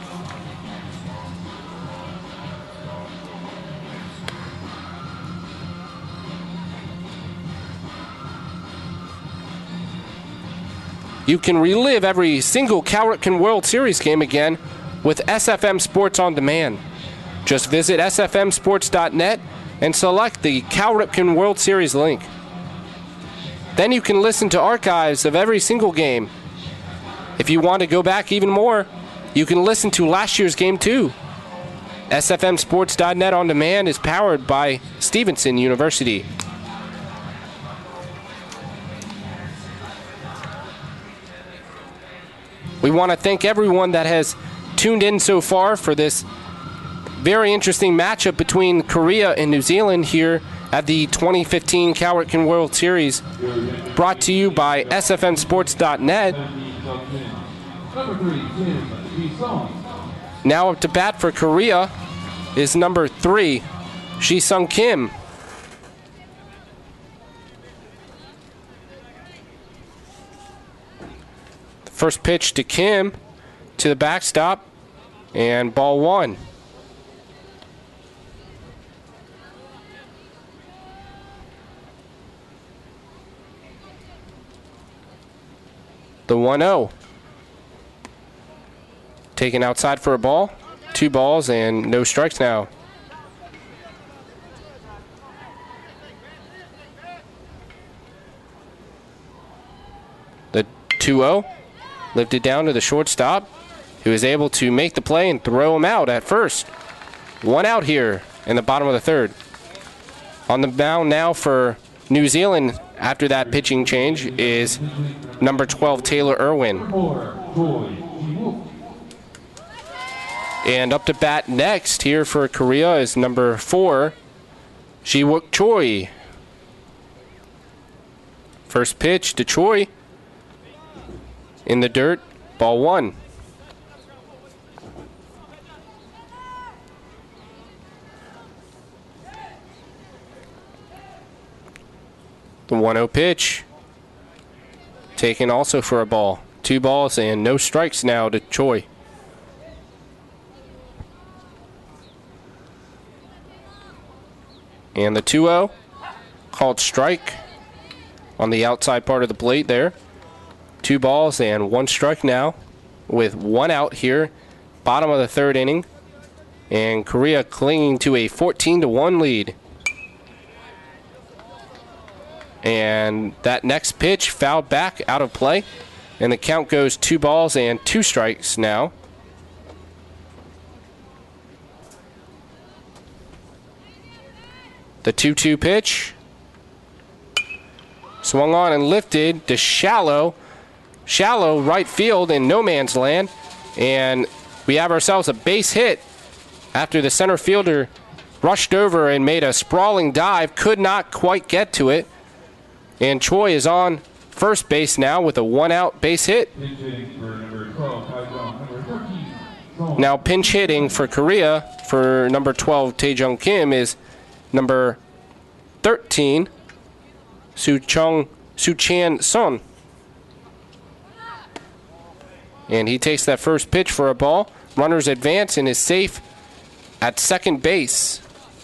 You can relive every single Cal Ripken World Series game again with SFM Sports On Demand. Just visit sfmsports.net and select the Cal Ripken World Series link. Then you can listen to archives of every single game. If you want to go back even more, you can listen to last year's game too. sfmsports.net On Demand is powered by Stevenson University. We want to thank everyone that has tuned in so far for this very interesting matchup between Korea and New Zealand here at the 2015 Cal Ripken World Series, brought to you by sfmsports.net. Now up to bat for Korea is number 3, Ji-Sung Kim. The First pitch to Kim to the backstop, and ball one. The 1-0. Taken outside for a ball. 2 balls and no strikes now. The 2-0 lifted down to the shortstop, who is able to make the play and throw him out at first. 1 out here in the bottom of the third. On the mound now for New Zealand after that pitching change is number 12, Taylor Irwin. And up to bat next here for Korea is number 4, Ji-wook Choi. First pitch to Choi. In the dirt, ball 1. The 1-0 pitch. Taken also for a ball. 2 balls and no strikes now to Choi. And the 2-0 called strike on the outside part of the plate there. 2 balls and 1 strike now with 1 out here. Bottom of the third inning. And Korea clinging to a 14-1 lead. And that next pitch fouled back out of play. And the count goes 2 balls and 2 strikes now. The 2-2 pitch. Swung on and lifted to shallow. Shallow right field in no man's land. And we have ourselves a base hit after the center fielder rushed over and made a sprawling dive. Could not quite get to it. And Choi is on first base now with a 1-out base hit. Now pinch hitting for Korea for number 12, Taejung Kim, is number 13, Soo-chan Son. And he takes that first pitch for a ball. Runners advance and is safe at second base.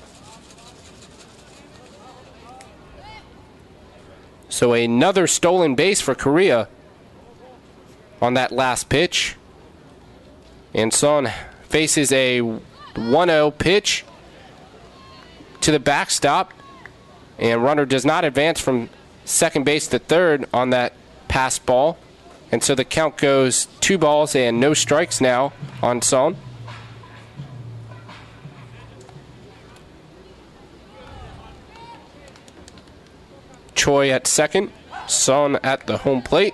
So another stolen base for Korea on that last pitch. And Son faces a 1-0 pitch to the backstop. And runner does not advance from second base to third on that pass ball. And so the count goes 2 balls and no strikes now on Son. Choi at second, Son at the home plate.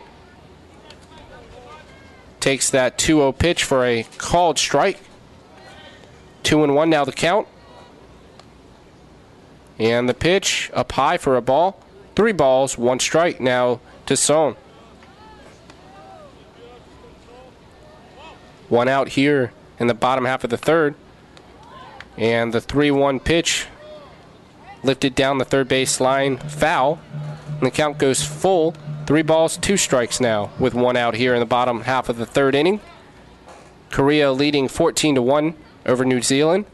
Takes that 2-0 pitch for a called strike. 2-1 now the count. And the pitch up high for a ball. 3 balls, 1 strike now to Son. 1 out here in the bottom half of the third. And the 3-1 pitch lifted down the third base line, foul. And the count goes full. 3 balls, 2 strikes now with 1 out here in the bottom half of the third inning. Korea leading 14-1 over New Zealand.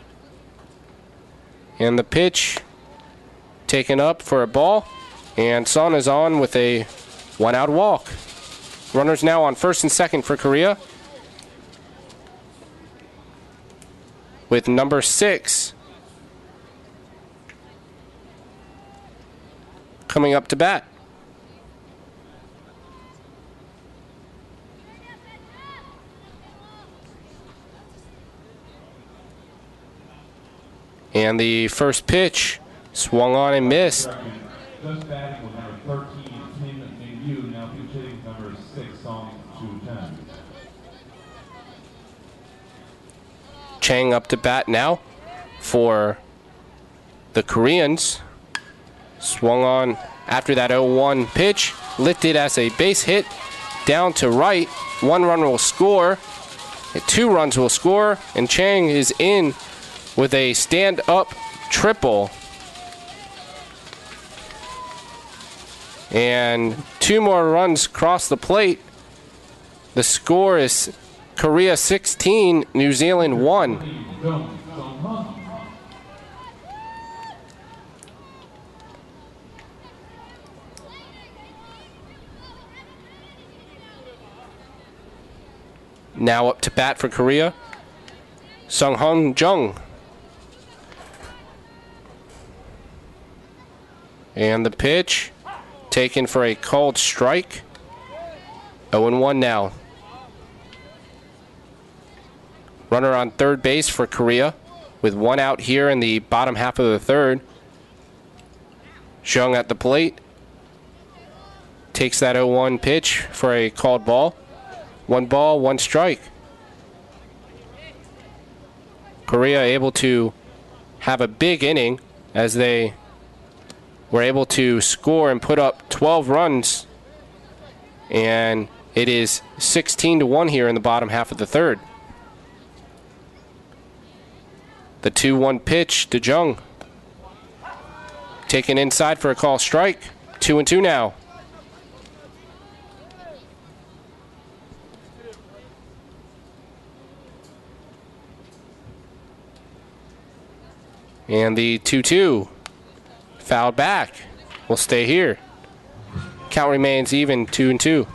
And the pitch taken up for a ball. And Son is on with a 1-out walk. Runners now on first and second for Korea. With number 6 coming up to bat. And the first pitch swung on and missed. Just batting with number 13, Tim Mingyu, now pitching number 6, Song Chu-tan. Chang up to bat now for the Koreans. Swung on after that 0-1 pitch. Lifted as a base hit down to right. 1 run will score. 2 runs will score. And Chang is in with a stand-up triple. And 2 more runs cross the plate The score is Korea 16, New Zealand 1. Now up to bat for Korea, Sung-Hong Jung. And the pitch taken for a called strike. 0-1 now. Runner on third base for Korea with one out here in the bottom half of the third. Jung at the plate. Takes that 0-1 pitch for a called ball. 1 ball, 1 strike. Korea able to have a big inning as they were able to score and put up 12 runs. And it is 16-1 here in the bottom half of the third. The 2-1 pitch to Jung. Taken inside for a call strike. 2-2 now. And the 2-2 fouled back. Will stay here. Count remains even, 2-2.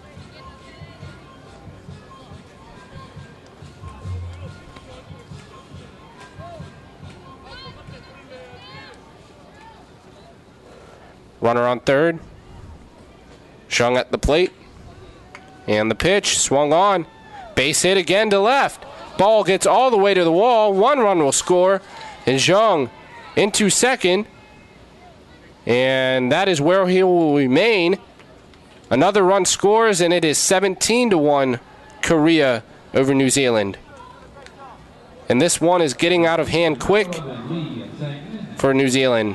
Runner on third. Jung at the plate. And the pitch swung on. Base hit again to left. Ball gets all the way to the wall. 1 run will score. And Jung into second. And that is where he will remain. Another run scores, and it is 17-1 Korea over New Zealand. And this one is getting out of hand quick for New Zealand.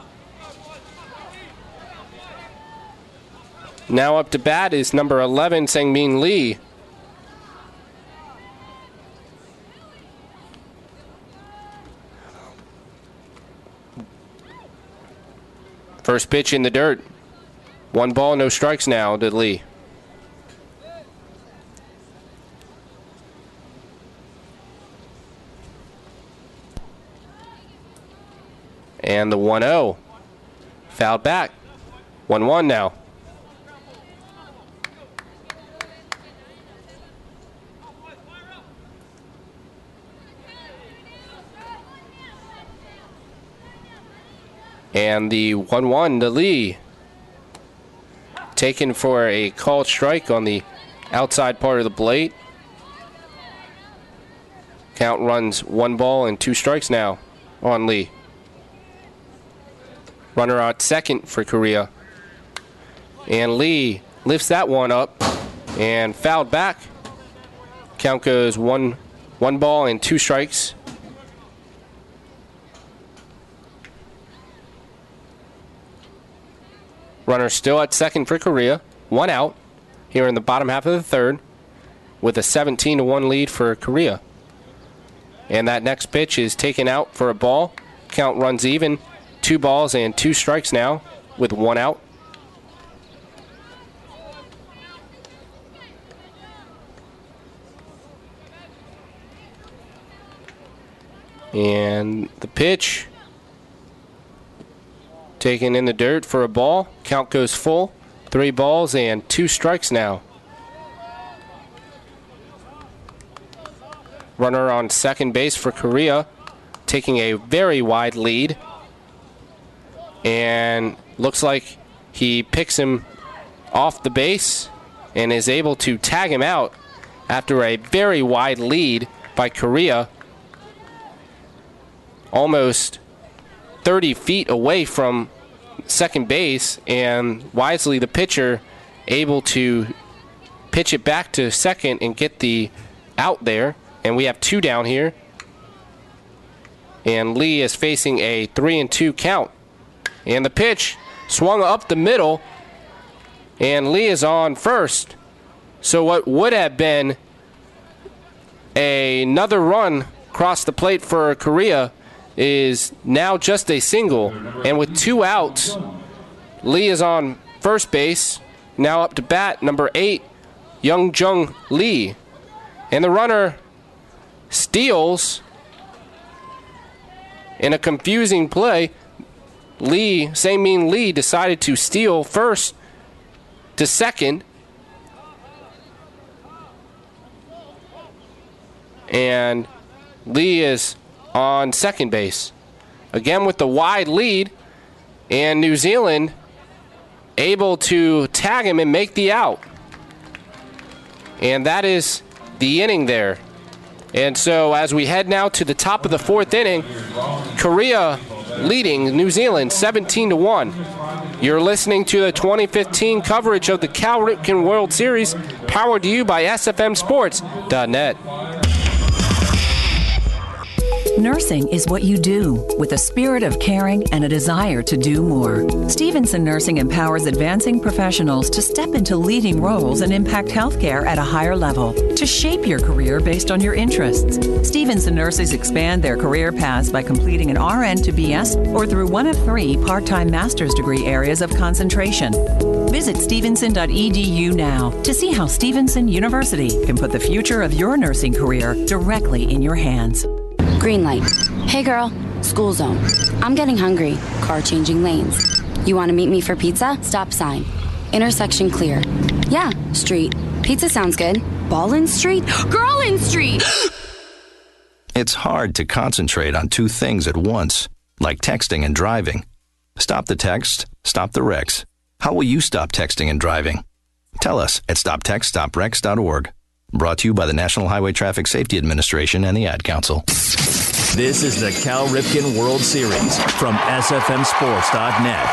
Now up to bat is number 11, Sang-Min Lee. First pitch in the dirt. 1 ball, no strikes now to Lee. And the 1-0. Fouled back. 1-1 now. And the 1-1 to Lee. Taken for a called strike on the outside part of the plate. Count runs 1 ball and 2 strikes now on Lee. Runner at second for Korea. And Lee lifts that one up and fouled back. Count goes one ball and 2 strikes. Runner still at second for Korea. 1 out here in the bottom half of the third with a 17-1 lead for Korea. And that next pitch is taken out for a ball. Count runs even. 2 balls and 2 strikes now with 1 out. And the pitch taken in the dirt for a ball. Count goes full. 3 balls and 2 strikes now. Runner on second base for Korea, taking a very wide lead. And looks like he picks him off the base and is able to tag him out after a very wide lead by Korea. Almost 30 feet away from second base, and wisely the pitcher able to pitch it back to second and get the out there. And we have 2 down here. And Lee is facing a 3-2 count. And the pitch swung up the middle, and Lee is on first. So what would have been another run across the plate for Korea is now just a single. And with 2 outs, Lee is on first base. Now up to bat, number 8, Young-Jung Lee. And the runner steals in a confusing play. Sang-Min Lee decided to steal first to second. And Lee is on second base. Again with the wide lead. And New Zealand able to tag him and make the out. And that is the inning there. And so as we head now to the top of the fourth inning, Korea leading New Zealand 17-1. You're listening to the 2015 coverage of the Cal Ripken World Series, powered to you by SFMSports.net. Nursing is what you do, with a spirit of caring and a desire to do more. Stevenson Nursing empowers advancing professionals to step into leading roles and impact healthcare at a higher level, to shape your career based on your interests. Stevenson nurses expand their career paths by completing an RN to BS or through one of 3 part-time master's degree areas of concentration. Visit stevenson.edu now to see how Stevenson University can put the future of your nursing career directly in your hands. Green light. Hey girl, school zone. I'm getting hungry. Car changing lanes. You want to meet me for pizza? Stop sign. Intersection clear. Yeah, street. Pizza sounds good. Ball in street? Girl in street! It's hard to concentrate on 2 things at once, like texting and driving. Stop the text, stop the wrecks. How will you stop texting and driving? Tell us at stoptextstopwrecks.org. Brought to you by the National Highway Traffic Safety Administration and the Ad Council. This is the Cal Ripken World Series from SFMSports.net.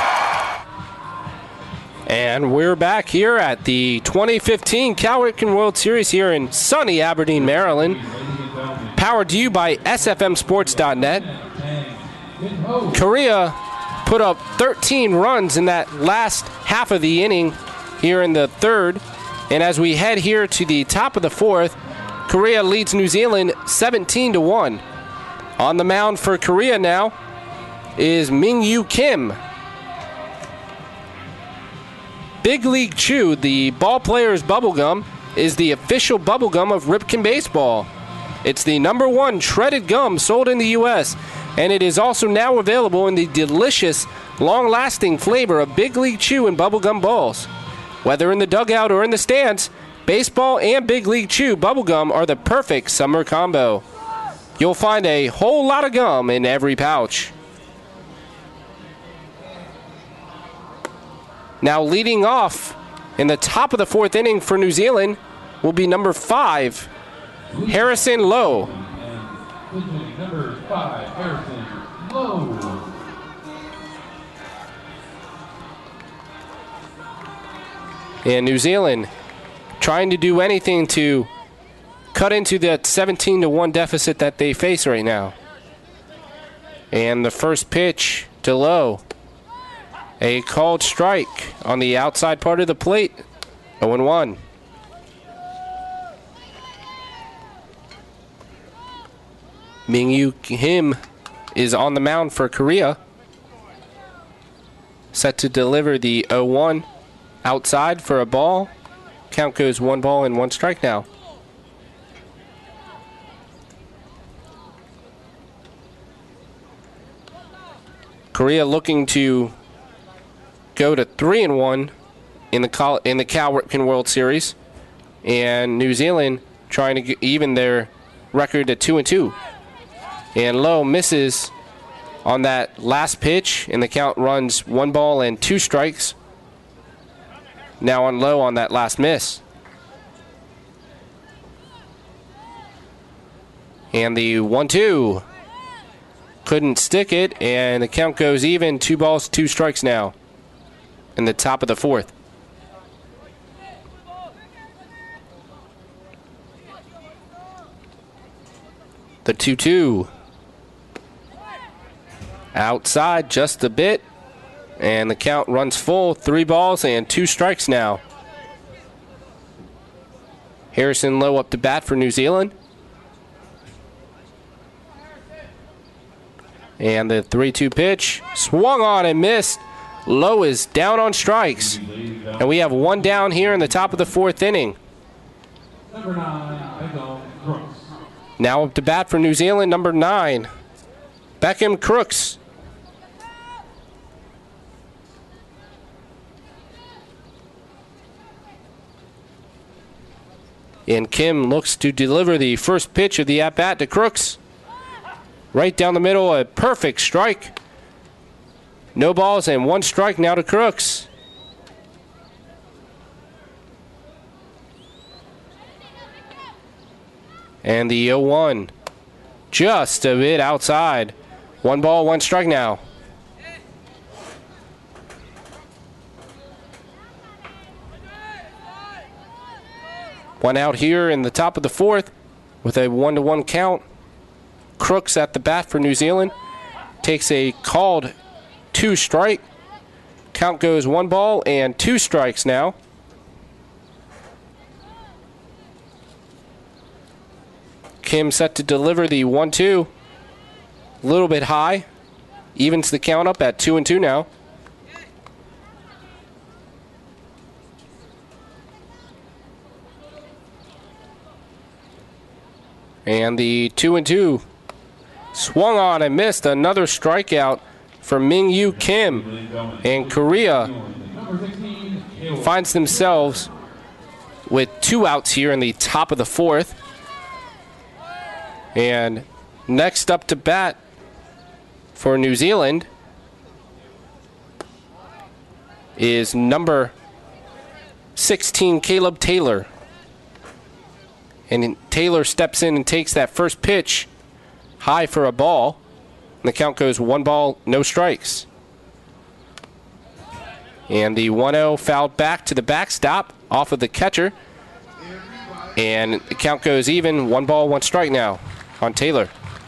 And we're back here at the 2015 Cal Ripken World Series here in sunny Aberdeen, Maryland. Powered to you by SFMSports.net. Korea put up 13 runs in that last half of the inning here in the third. And as we head here to the top of the fourth, Korea leads New Zealand 17-1. On the mound for Korea now is Mingyu Kim. Big League Chew, the ball player's bubblegum, is the official bubblegum of Ripken Baseball. It's the #1 shredded gum sold in the U.S., and it is also now available in the delicious, long-lasting flavor of Big League Chew and bubblegum balls. Whether in the dugout or in the stands, baseball and Big League Chew bubblegum are the perfect summer combo. You'll find a whole lot of gum in every pouch. Now leading off in the top of the fourth inning for New Zealand will be number 5, Harrison Lowe. Number 5, Harrison Lowe. And New Zealand trying to do anything to cut into that 17-1 deficit that they face right now. And the first pitch to Lowe. A called strike on the outside part of the plate. 0-1. Mingyu Kim is on the mound for Korea. Set to deliver the 0-1. Outside for a ball. Count goes 1 ball and 1 strike now. Korea looking to go to 3-1 in the Cal Ripken World Series, and New Zealand trying to even their record at 2-2. And Lowe misses on that last pitch, and the count runs 1 ball and 2 strikes. Now on Lowe on that last miss. And the 1-2. Couldn't stick it, and the count goes even. 2 balls, 2 strikes now in the top of the fourth. The 2-2. Outside just a bit. And the count runs full. 3 balls and 2 strikes now. Harrison Lowe up to bat for New Zealand. And the 3-2 pitch. Swung on and missed. Lowe is down on strikes. And we have 1 down here in the top of the fourth inning. Number 9, Beckham Crooks. Now up to bat for New Zealand, number 9, Beckham Crooks. And Kim looks to deliver the first pitch of the at-bat to Crooks. Right down the middle, a perfect strike. No balls and 1 strike now to Crooks. And the 0-1, just a bit outside. 1 ball, 1 strike now. One out here in the top of the 4th with a 1-1 count. Crooks at the bat for New Zealand. Takes a called 2 strike. Count goes 1 ball and 2 strikes now. Kim set to deliver the 1-2. A little bit high. Evens the count up at 2-2 now. And the 2-2 swung on and missed. Another strikeout for Mingyu Kim. And Korea finds themselves with 2 outs here in the top of the 4th. And next up to bat for New Zealand is number 16, Caleb Taylor. And Taylor steps in and takes that first pitch high for a ball. And the count goes 1 ball, no strikes. And the 1-0 fouled back to the backstop off of the catcher. And the count goes even, 1 ball, 1 strike now on Taylor.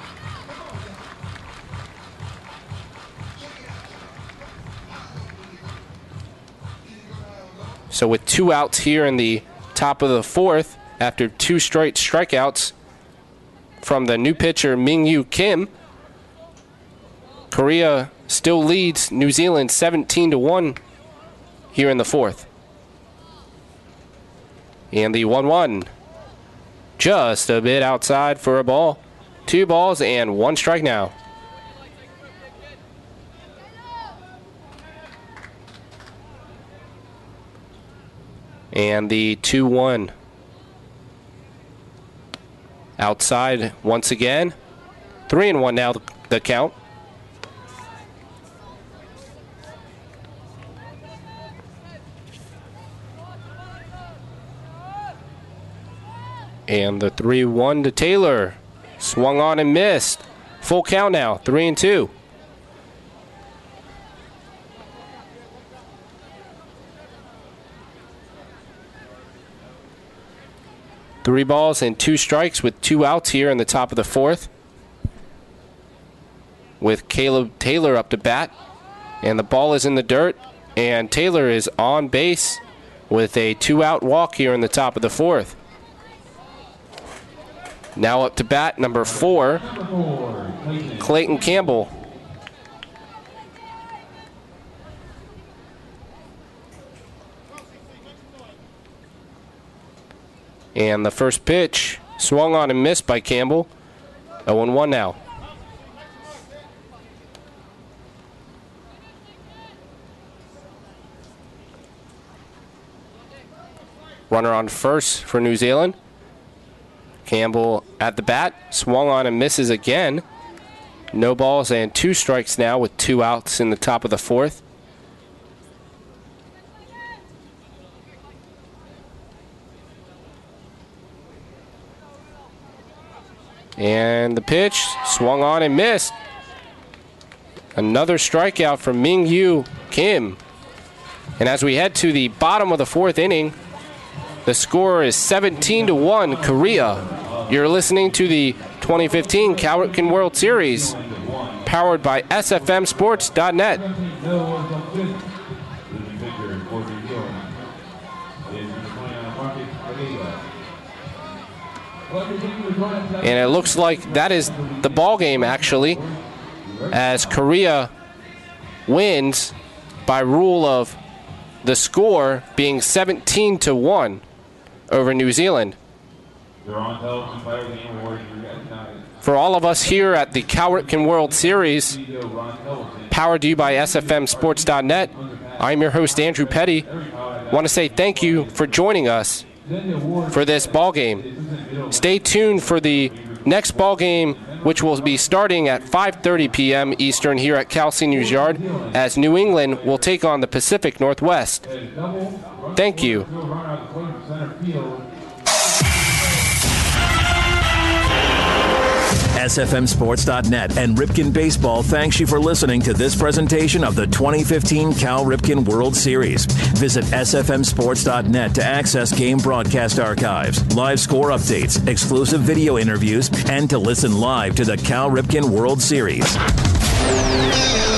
So with 2 outs here in the top of the 4th, after 2 straight strikeouts from the new pitcher Mingyu Kim, Korea still leads New Zealand 17-1 here in the 4th. And the 1-1, just a bit outside for a ball. 2 balls and 1 strike now. And the 2-1. Outside once again. 3-1 now the count. And the 3-1 to Taylor. Swung on and missed. Full count now, 3-2. Three balls and 2 strikes with 2 outs here in the top of the 4th. With Caleb Taylor up to bat. And the ball is in the dirt. And Taylor is on base with a 2-out walk here in the top of the 4th. Now up to bat, number 4, Clayton Campbell. And the first pitch swung on and missed by Campbell. 0-1 now. Runner on first for New Zealand. Campbell at the bat, swung on and misses again. No balls and 2 strikes now with 2 outs in the top of the 4th. And the pitch swung on and missed. Another strikeout from Mingyu Kim. And as we head to the bottom of the 4th inning, the score is 17-1 Korea. You're listening to the 2015 Cal Ripken World Series, powered by SFMSports.net. And it looks like that is the ball game, actually, as Korea wins by rule of the score being 17-1 over New Zealand. Your on-television player of the game award is recognized. For all of us here at the Cal Ripken World Series, powered to you by SFMSports.net, I'm your host, Andrew Petty. I want to say thank you for joining us for this ball game. Stay tuned for the next ball game, which will be starting at 5:30 p.m. Eastern here at Cal Seniors Yard, as New England will take on the Pacific Northwest. Thank you. SFMSports.net and Ripken Baseball thanks you for listening to this presentation of the 2015 Cal Ripken World Series. Visit SFMSports.net to access game broadcast archives, live score updates, exclusive video interviews, and to listen live to the Cal Ripken World Series.